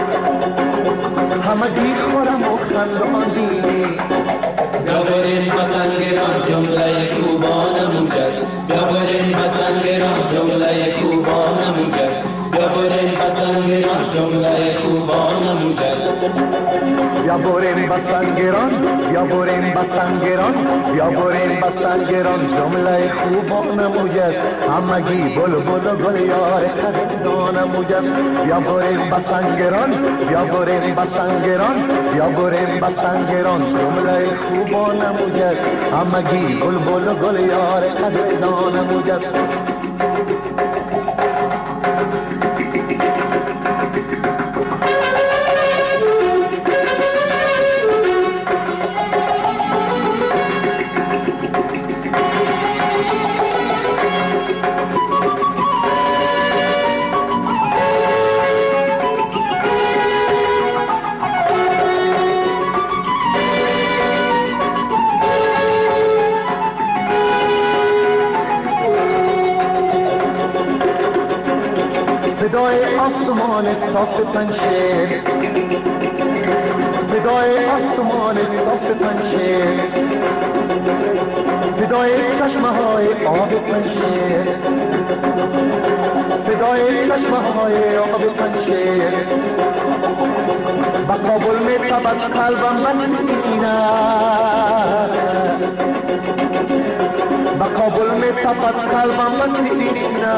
Speaker 6: بیا بریم بسنگران جمله خوبانمون جست بیا بریم بسنگران جمله خوبانمون جست بیا بریم بسنگران جمله خوبانمون جست
Speaker 5: بیا بریم بسنگران جمله خوبان موجز همگی بلبل و گل یار قدردان موجز. بیا بریم بسنگران جمله خوبان موجز همگی بلبل و گل یار قدردان موجز. فدای آسمان صاف پنشیر فدای چشمه های آب پنشیر با کابل می تبد قلبم مسینا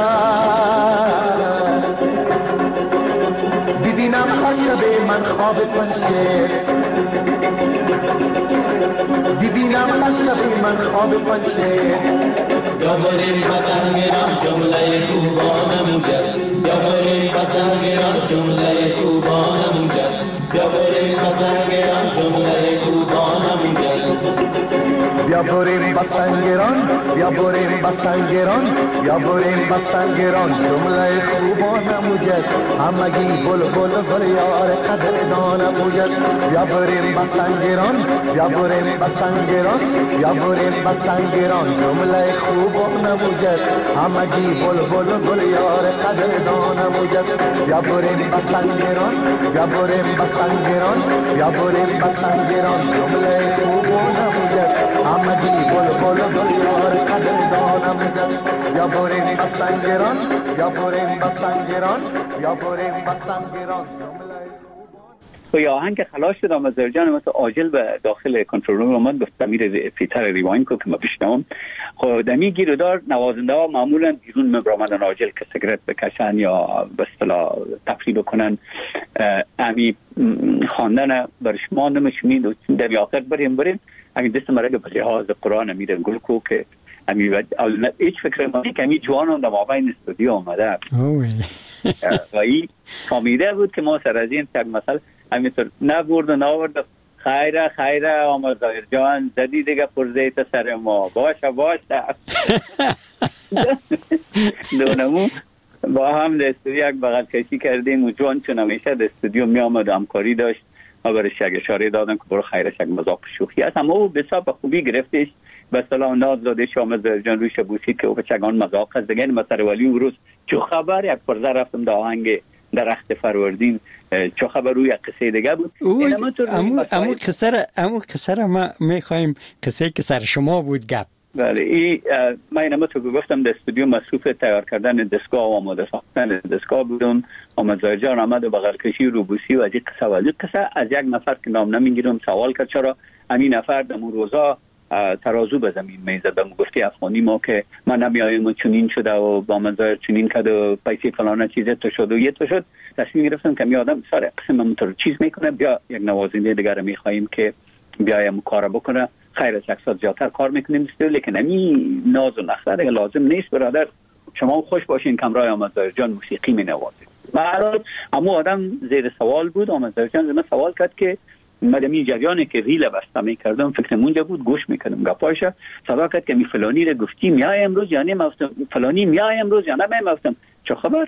Speaker 5: ببینم هر شب من خواب پنشیر
Speaker 6: بیا بریم بسنگران جمله خوبانمون جست بیا بریم بسنگران جمله خوبانمون جست بیا بریم بسنگران جمله خوبانمون جست
Speaker 5: بیا بیا بریم بسنگران بیا بریم بسنگران بیا بریم بسنگران جمله خوبان موجز همگی بلبل گل یار قدردان موجز بیا بریم بسنگران بیا بریم بسنگران بیا بریم بسنگران جمله خوبان موجز همگی بلبل گل یار قدردان موجز بیا بریم بسنگران بیا بریم بسنگران بیا بریم بسنگران جمله خوبان موجز همگی بلبل گل یار قدردان موجز بیا بریم بسنگران بیا بریم بسنگران بیا بریم بسنگران
Speaker 4: و آهنگ خلاص شد آمزار جان مثل عاجل به داخل کنترل روم اومد گفت امیر فیتر ریواین کو که ما بشنوم خب دمی گیرودار نوازنده ها معمولا بیرون مبرامدن عاجل که سیگرت بکشن یا به اصطلاح تفریح بکنن امی خواندن برش ما نمیشمید و در آخر بریم امی دست مرگ به لحاظ قرآن امیر گل کو که امی هیچ فکر مانی که امی جوانان در مابین استودیو آمده و این فامیده بود که ما سر از این تک مثلا همینطور نبرد و ناورد خیره آمزایر جان زدی دیگه پرزیت سر ما باشه دونمو با هم در استودیو یک بغل کشی کردیم و جوان چون همیشه در استودیو می آمد و همکاری داشت ما برش یک اشاره دادم که برو خیرش یک مذاق شوخی است اما او بسا به خوبی گرفتش به صلاح ناز دادش آمزایر جان روش بوسید که او به چگان مذاق است دیگه مثلا ولی اون روز چو خبر یک پرزه رفتم در آهنگ درخت فروردین چو خبر روی قصه دیگه بود
Speaker 3: امو قصه را ما میخوایم قصه که سر شما بود گپ
Speaker 4: بله من اینما تو گفتم در استودیو مصروف تیار کردن دستگاه و آماده ساختن دستگاه بودم آمزایر جان آمد و بغل کشی روبوسی و از یک قصه از یک نفر که نام نمیگیرم سوال کرد چرا همین نفر در اون روزا ترازو به زمین میزدم گفتی افغانی ما که من نمیایم و چنین شده و با منظر چنین کرد و پیسی فلانه چیزه تو شد و یه تو شد تصمیم گرفتم که می آدم ساره قسم همونطور چیز میکنه بیا یک نوازنده دیگر رو میخواییم که بیایم کار بکنه خیر از 100 زیادتر کار میکنیم لیکن همین ناز و نخصه دیگه لازم نیست برادر شما خوش باشین کمرای آمزایر جان موسیقی می نوازید اما آدم زیر سوال بود آمزایر جان من سوال کرد که مدمی جریانی که ریل بسته میکردم فکر مونده بود گوش میکردم گپایشه صدا کرد که می فلانی رو گفتی میای امروز یا نمیافتم فلانی میای امروز یا نمیافتم چه خبر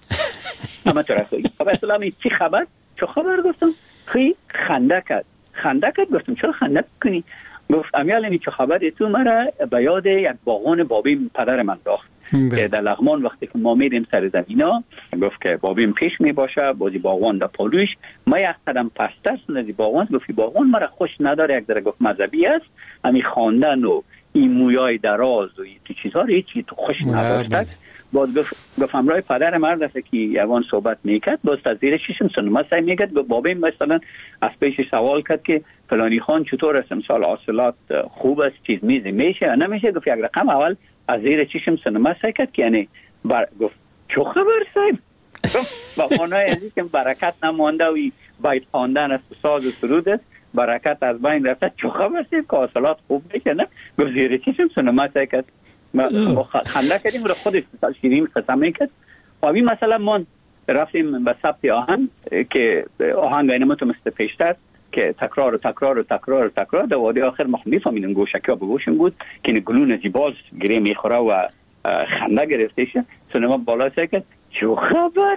Speaker 4: اما تو رفتی خبر سلامی چی خبر چه خبر گفتم خی خنده کرد گفتم چرا خنده کنی گفت امیال چه خبر تو مرا به یاد یک باغان بابیم پدر من داخت که در لغمان وقتی که ما میریم سر زمینا گفت که بابیم پیش می باشه بازی باغوان در پالوش ما یک قدم پستر سنزی باغوان گفتی باغوان مرا خوش نداره یک ذره گفت مذهبی است همی خواندن و این مویای دراز و این چیزها رو هیچی تو خوش نداشتد باز گفت همراه پدر مرد است که یوان صحبت میکرد باز تزدیر شیشم سنما سعی میکرد بابیم مثلا از پیش سوال کرد که فلانی خان چطور است امسال حاصلات خوب است چیز میشه نمیشه گفت یک رقم اول از زیر چشم سنما سعی کرد که یعنی گفت چه خبر صاحب با معنای ازی که برکت نمانده و باید خواندن از ساز و سرود است برکت از بین رفته چه خبر صاحب که حاصلات خوب میشه نه گفت زیر چشم سنما سعی کرد ما خنده کردیم و خودش شیرین قسم میکرد و این مثلا ما رفتیم به ثبت آهنگ که آهنگ اینما تو مثل پیشتر که تکرار در وادی آخر ما میفهمیدیم گوشکیا به گوشم بود که گلون زیباز گره میخوره و خنده گرفته شه سنما بالا سعی کرد چه خبر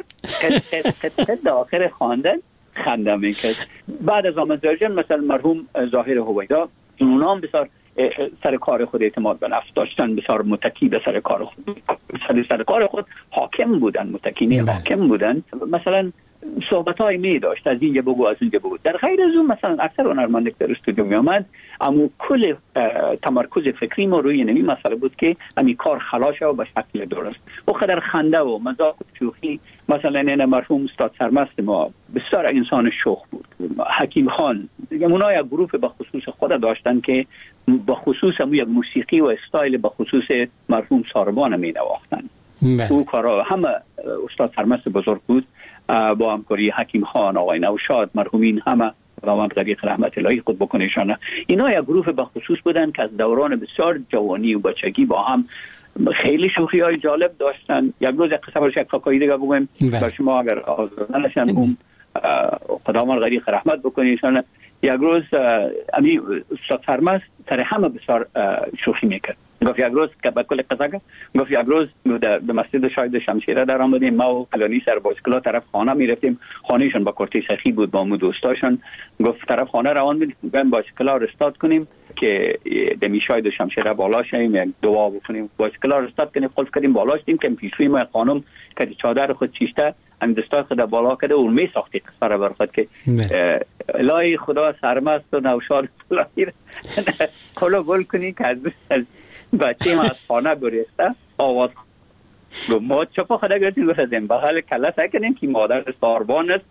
Speaker 4: قد آخر خواندن خنده میکرد بعد از آمزایر جان مثلا مرحوم ظاهر هویدا اونام بسیار سر کار خود اعتماد به نفس داشتن بسیار متکی به سر کار خود سر کار خود حاکم بودن متکی حاکم بودن مثلا صحبت های می داشت از اینجا بگو از اینجا بگو در غیر از اون مثلا اکثر هنرمنده که در استودیو می آمد اما کل تمرکز فکری ما روی نمی مسئله بود که امی کار خلاصه و به شکل درست و خدر خنده و مذاق و شوخی مثلا این مرحوم استاد سرمست ما بسیار انسان شوخ بود حکیم خان اونا یک گروه به خصوص خود داشتن که به خصوص هم یک موسیقی و استایل به خصوص مرحوم ساربان می نواختن او کارا همه استاد سرمست بزرگ بود با همکاری حکیم خان آقای نوشاد مرحومین همه روان غریق رحمت الهی خود بکنشانه اینا یک گروه به خصوص بودن که از دوران بسیار جوانی و بچگی با هم خیلی شوخی های جالب داشتن یک روز یک قصه برش یک فکایی دیگه بگویم بر شما اگر آزادنشن اون خداوند غریق رحمت بکنشانه یک روز امی استاد سرمست سر همه بسیار شوخی میکرد. گفت یک روز که به کل قصه گفت یک روز در مسجد شاهد شمشیره در آمدیم، ما و فلانی سر بایسکل طرف خانه میرفتیم، خانهشون با کورتی سخی بود با مو دوستاشون. گفت طرف خانه روان بودیم بریم بایسکل رو استارت کنیم که دمی شاهد شمشیره بالا شیم، یک دعا بکنیم، بایسکل رو استارت کنیم، قلف کردیم بالا شدیم که پیشوی ما خانم که چادر خود چیشته هم دستای خود بالا کرده و می ساختی قصه رو برخود که الهی خدا سرمست و نوشاد فلانی کلو گل کنی که از بچه ما از خانه گریسته آواز ما چپا خدا گرفتیم گفتیم بغل کله سکنیم که مادر ساربان است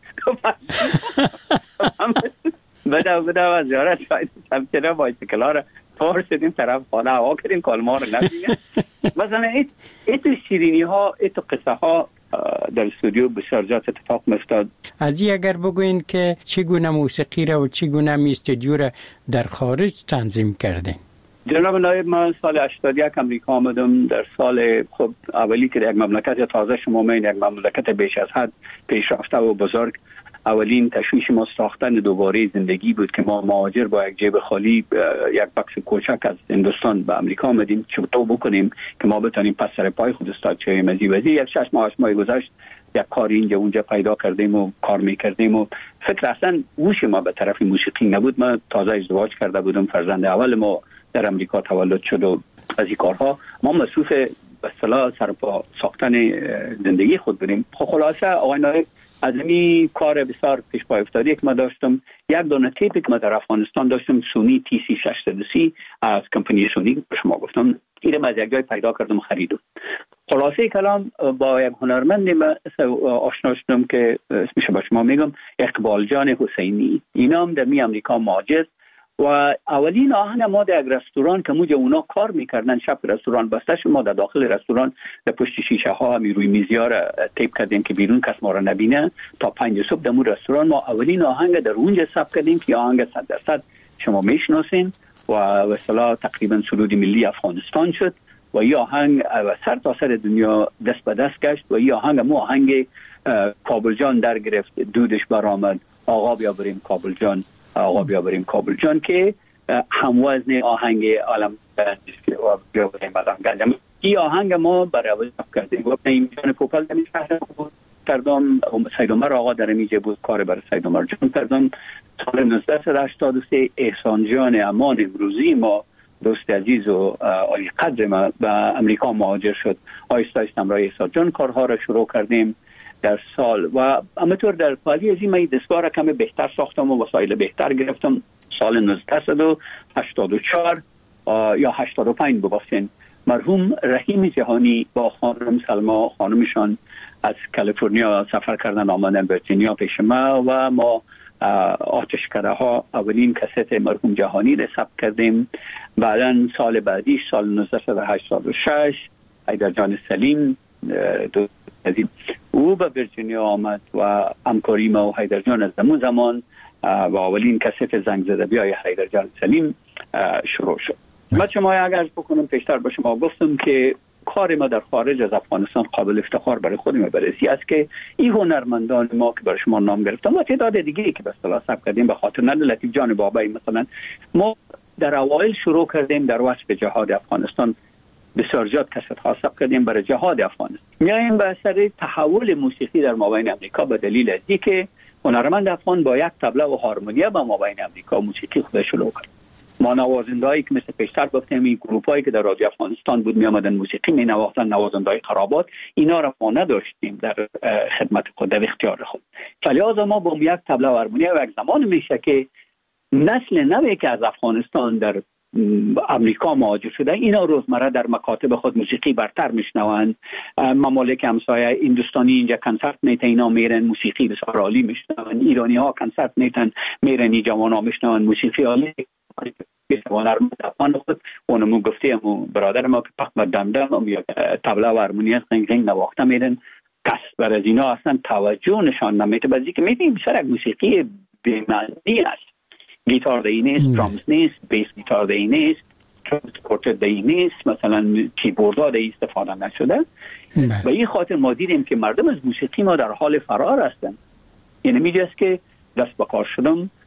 Speaker 4: بده و زیارت شاید شمشیره بایسکلا رو پار شدیم طرف خانه هوا کردیم کالما رو نبینیم. مثلا ایتو شیرینی ها ایتو قصه ها در استودیو بسیار زیاد اتفاق میفتاد.
Speaker 3: از این اگر بگوین که چگونه موسیقی را و چگونه می استودیو را در خارج تنظیم کردین؟
Speaker 4: جناب نایب، من سال 81 امریکا آمدم. در سال خب اولی که یک مملکت تازه شما یک مملکت بیش از حد پیشرفته و بزرگ، اولین تشویش ما ساختن دوباره زندگی بود که ما مهاجر با یک جیب خالی یک بکس کوچک از هندوستان به امریکا آمدیم چطور بکنیم که ما بتونیم پس سر پای خود استاد شویم. از یک 6 ماه گذشت یک کاری اینجا اونجا پیدا کردیم و کار میکردیم و فکر اصلا گوش ما به طرف موسیقی نبود. من تازه ازدواج کرده بودم، فرزند اول ما در امریکا تولد شد و از این کارها ما مصروف به اصطلاح سرپا ساختن زندگی خود بودیم. خلاصه آقای نایب، از این کار بسیار پیش پای افتادی که ما داشتم، یک دونه تیپی که ما در افغانستان داشتم، سونی TC630 از کمپانی سونی به شما گفتم، اینم از یک جای پیدا کردم خریدم. خلاصه کلام با یک هنرمند آشنا شدم که اسمش به شما میگم اقبال جان حسینی. اینا هم در امریکا مهاجر و اولین آهنگ ما در یک رستوران که موجه اونا کار میکردن، شب رستوران بسته شد، ما در داخل رستوران در پشت شیشه ها همی روی میزیا را تیپ کردیم که بیرون کس ما را نبینه. تا 5 صبح در رستوران ما اولین آهنگ در اونجا ثبت کردیم که آهنگ 100% شما میشناسین و به اصطلاح تقریبا سرود ملی افغانستان شد و این آهنگ سر تا سر دنیا دست به دست گشت و این آهنگ مو آهنگ کابل جان در گرفت، دودش برآمد، آقا بیا بریم کابل جان، آقا بیا بریم کابل جان که هموزن آهنگ عالم بیا بریم مدام. این آهنگ ما برای کردیم و این جان کوپل در شهر کردم، سید عمر آقا در میجه بود کار برای سید عمر جان کردم. سال 1983 احسان جان امان امروزی ما دوست عزیز و عالی قدر ما به امریکا مهاجر شد. آیسته آیسته برای احسان جان کارها را شروع کردیم در سال و همینطور در پالی از این من دستگاه را کمی بهتر ساختم و وسایل بهتر گرفتم. سال 1984 یا 85 ببخشید مرحوم رحیم جهانی با خانم سلما خانمشان از کالیفرنیا سفر کردن آمدن ورجینیا پیش ما و ما آتشکده ها اولین کست مرحوم جهانی را ثبت کردیم. بعدا سال بعدی سال 1986 حیدر جان سلیم او به ورجینیا آمد و همکاری ما و حیدر جان از زمان و اولین کست زنگ زده بیای حیدر جان سلیم شروع شد. من شما اگر بکنم پیشتر با شما گفتم که کار ما در خارج از افغانستان قابل افتخار برای خودم بررسی است که این هنرمندان ما که برای شما نام گرفتم و تعداد دیگه که به اصطلاح ثبت کردیم به خاطر نداره لطیف جان بابایی مثلا ما در اوایل شروع کردیم در وصف جهاد افغانستان بسیار زیاد کست ها ثبت کردیم برای جهاد افغانستان. میایم به اثر تحول موسیقی در مابین امریکا به دلیل از اینکه هنرمند افغان با یک طبله و هارمونیه با مابین امریکا موسیقی خودش شروع کرد. ما نوازندهایی که مثل پیشتر گفتیم این گروپایی که در رادیو افغانستان بود می آمدن موسیقی می نواختن، نوازنده‌های خرابات، اینا را ما نداشتیم در خدمت خود در اختیار خود. فلذا ما با یک طبله و هارمونیه و یک زمان میشه که نسل نوی که از افغانستان در امریکا مهاجر شده اینا روزمره در مکاتب خود موسیقی برتر میشنوند. ممالک همسایه هندوستانی اینجا کنسرت میتن، اینا میرن موسیقی بسیار عالی میشنون. ایرانی ها کنسرت میتن میرن این جوان ها میشنون موسیقی عالی. هنرمند افغان خود اونمو گفتیم برادر ما که پخت دمدم یا طبله و هارمونی قنگ نواخته میرن، کس بر از اینا اصلا توجه نشان نمیده. بعضی که میبینیم سر یک موسیقی بی‌معنی است. گیتار دی نیست، درامز نیست، بیس گیتار دی نیست، کورت دی نیست، مثلا کیبوردها دی استفاده نشده. و این خاطر ما دیدیم که مردم از موسیقی ما در حال فرار هستند. یعنی میجاست که دست به کار شدم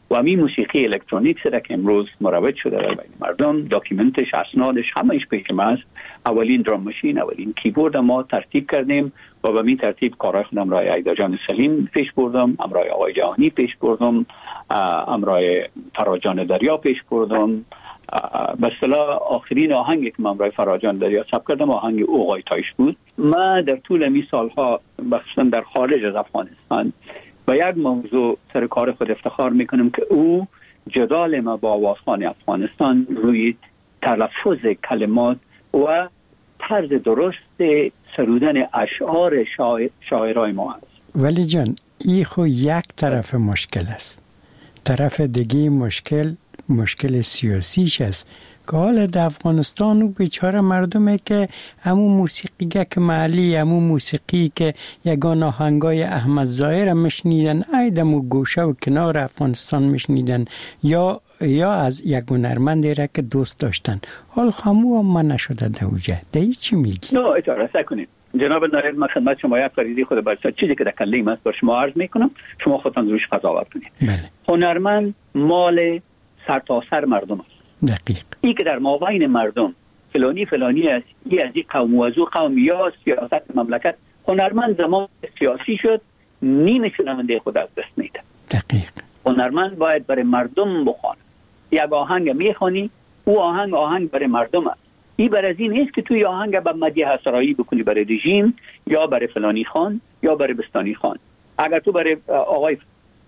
Speaker 4: و همین موسیقی الکترونیک که امروز مروج شده در بین مردم، داکیومنتش، اسنادش، همه‌اش پیش ما است. اولین درام ماشین، اولین کیبورد ما ترتیب کردیم و به این ترتیب کارهای خودم را ایدا جان سلیم پیش بردم، امرای آقای جهانی پیش بردم، امرای فراجان دریا پیش بردم. به اصطلاح آخرین آهنگی که من امرای فراجان دریا ثبت کردم آهنگ اوقای تایش بود. ما در طول این سالها خصوصا در خارج از افغانستان و یک موضوع سر کار خود افتخار میکنم که او جدال ما با آوازخوان افغانستان روی تلفظ کلمات و طرز درست سرودن اشعار شاعرای ما است.
Speaker 3: ولی جان این خو یک طرف مشکل است، طرف دیگه مشکل سیاسیش است که حال در افغانستان و بیچاره مردمه که همون موسیقی که محلی، همون موسیقی که یگان آهنگای احمد ظاهر مشنیدن، ایدم و گوشه و کنار افغانستان مشنیدن یا از یک هنرمندی را که دوست داشتن، حال خامو هم من نشده دوجه. دهی چی میگی؟
Speaker 4: نه اجازه کنید جناب نایب، من خدمت شما یک فریضه خود برسا چیزی که در کلیم است بر شما عرض میکنم، شما خودتان روش قضاوت کنید.
Speaker 3: بله.
Speaker 4: هنرمند مال سرتاسر مردم است.
Speaker 3: دقیق.
Speaker 4: این که در مابین مردم فلانی است، این از این قوم و از او قوم یا سیاست مملکت، هنرمند زمان سیاسی شد نیم شنونده خود از دست میده.
Speaker 3: دقیق.
Speaker 4: هنرمند باید برای مردم بخوانه. یک آهنگ میخوانی، او آهنگ برای مردم است. این بر از این نیست که توی آهنگ به مدیح سرایی بکنی برای رژیم یا برای فلانی خان یا برای بستانی خان. اگر تو برای آقای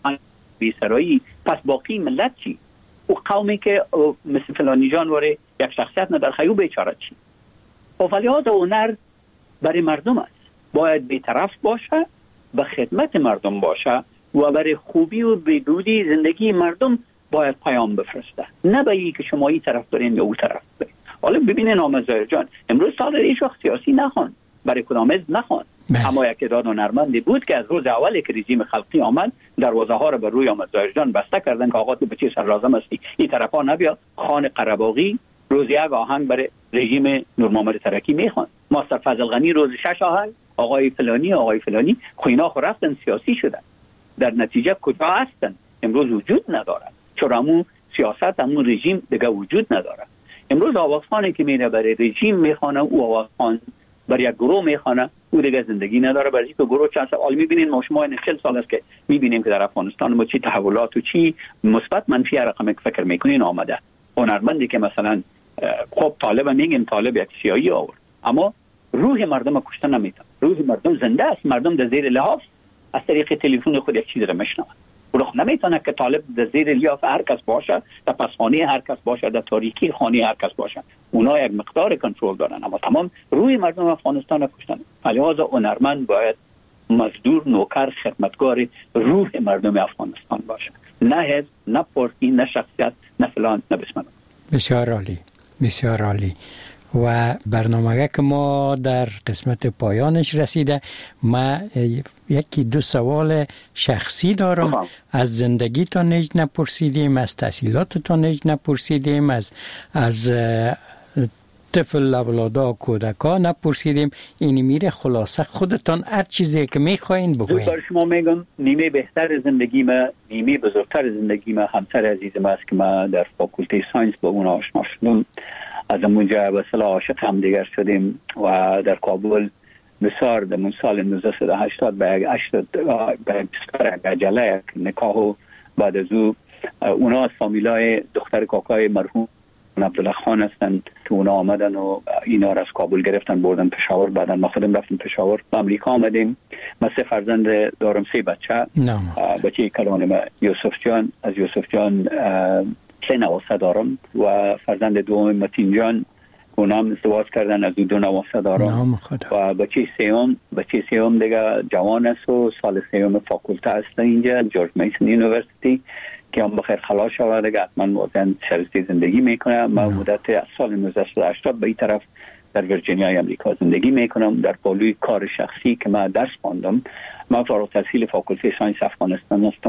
Speaker 4: سرایی، پس باقی ملت چی؟ او قومی که مثل فلانی جان واره یک شخصیت ندار خیو بیچاره چی؟ ولیهات هنر برای مردم است، باید بی‌طرف باشه، به خدمت مردم باشه و برای خوبی و بهبودی زندگی مردم باید پیام بفرسته، نه به این که شما این طرف برین یا اون طرف برین. حالا ببینین آمد ظاهر جان امروز سال هیچ وقت سیاسی نخوان، برای کدام حزب نخوان، اما یک تعداد هنرمندی بود که از روز اولی که رژیم خلقی آمد دروازه ها رو بر روی آمد ظاهر جان بسته کردن که آقا تو به چه سر لازم هستی این طرفا نبیا. خان قره‌باغی روز یک آهنگ برای رژیم نور محمد ترکی میخوان، ماستر فضل غنی روز 6 آهنگ، آقای فلانی خوینا خو رفتن سیاسی شدن. در نتیجه کجا هستن؟ امروز وجود نداره، چون همون سیاست همون رژیم دیگه وجود نداره. امروز آوازخوانی که میره برای رژیم میخوانه، او آوازخوان برای یک گروه میخوانه، او دیگه زندگی نداره. برای اینکه گروه چند سال میبینین، ما شما 40 سال است که میبینیم که در افغانستان ما چی تحولات و چی مثبت منفی رقم فکر میکنین آمده. هنرمندی که مثلا خب طالب میگیم طالب یک سیایی آورد، اما روح مردم کشته نمیتونه. روح مردم زنده است، مردم در زیر لحاف از طریق تلفن خود یک چیز رو میشنون. او نمیتونه که طالب در زیر لحاف هر کس باشه، در پسخانه هر کس باشه، در تاریکی خانه هر کس باشه. اونا یک مقدار کنترل دارن، اما تمام روی مردم افغانستان کشتن. لذا هنرمند باید مزدور، نوکر، خدمتگار روح مردم افغانستان باشه، نه حزب، نه پارتی، نه شخصیت، نه فلان، نه بسم الله.
Speaker 3: بسیار عالی، بسیار عالی. و برنامه که ما در قسمت پایانش رسیده، ما یکی دو سوال شخصی دارم. از زندگی تا نیج نپرسیدیم، از تحصیلات تا نیج نپرسیدیم، از طفل اولادا کودکا نپرسیدیم. اینی میره خلاصه خودتان هر چیزی که میخواین بگوین.
Speaker 4: بر شما میگم نیمه بهتر زندگی ما، نیمه بزرگتر زندگی ما همسر عزیز ما است که ما در فاکولته ساینس با اون آشنا شدم. از اونجا به اصطلاح عاشق هم دیگر شدیم و در کابل بسیار در سال 1980 به عجله نکاح و بعد از او اونا از فامیلای دختر کاکای مرحوم عبدالله خان هستن که اونا آمدن و اینا را از کابل گرفتن بردن پشاور. بعدا ما خودم رفتم پشاور، به امریکا آمدیم. من 3 فرزند دارم، 3 بچه. بچه کلان یوسف جان، از یوسف جان 3 نواسه دارم و فرزند دوم متین جان اونم ازدواج کردن، از 2 نواسه دارم. و بچه سیوم دیگه جوان است و سال 3 فاکولته است اینجا جورج میسن یونیورسیتی که هم بخیر خلاص شود دیگه حتما واسه شرستی زندگی میکنه. من مدت از سال 1980 به این طرف در ویرجینیا امریکا زندگی میکنم. در پالوی کار شخصی که من درس خواندم، من فارغ التحصیل فاکولته ساینس افغانستان هستم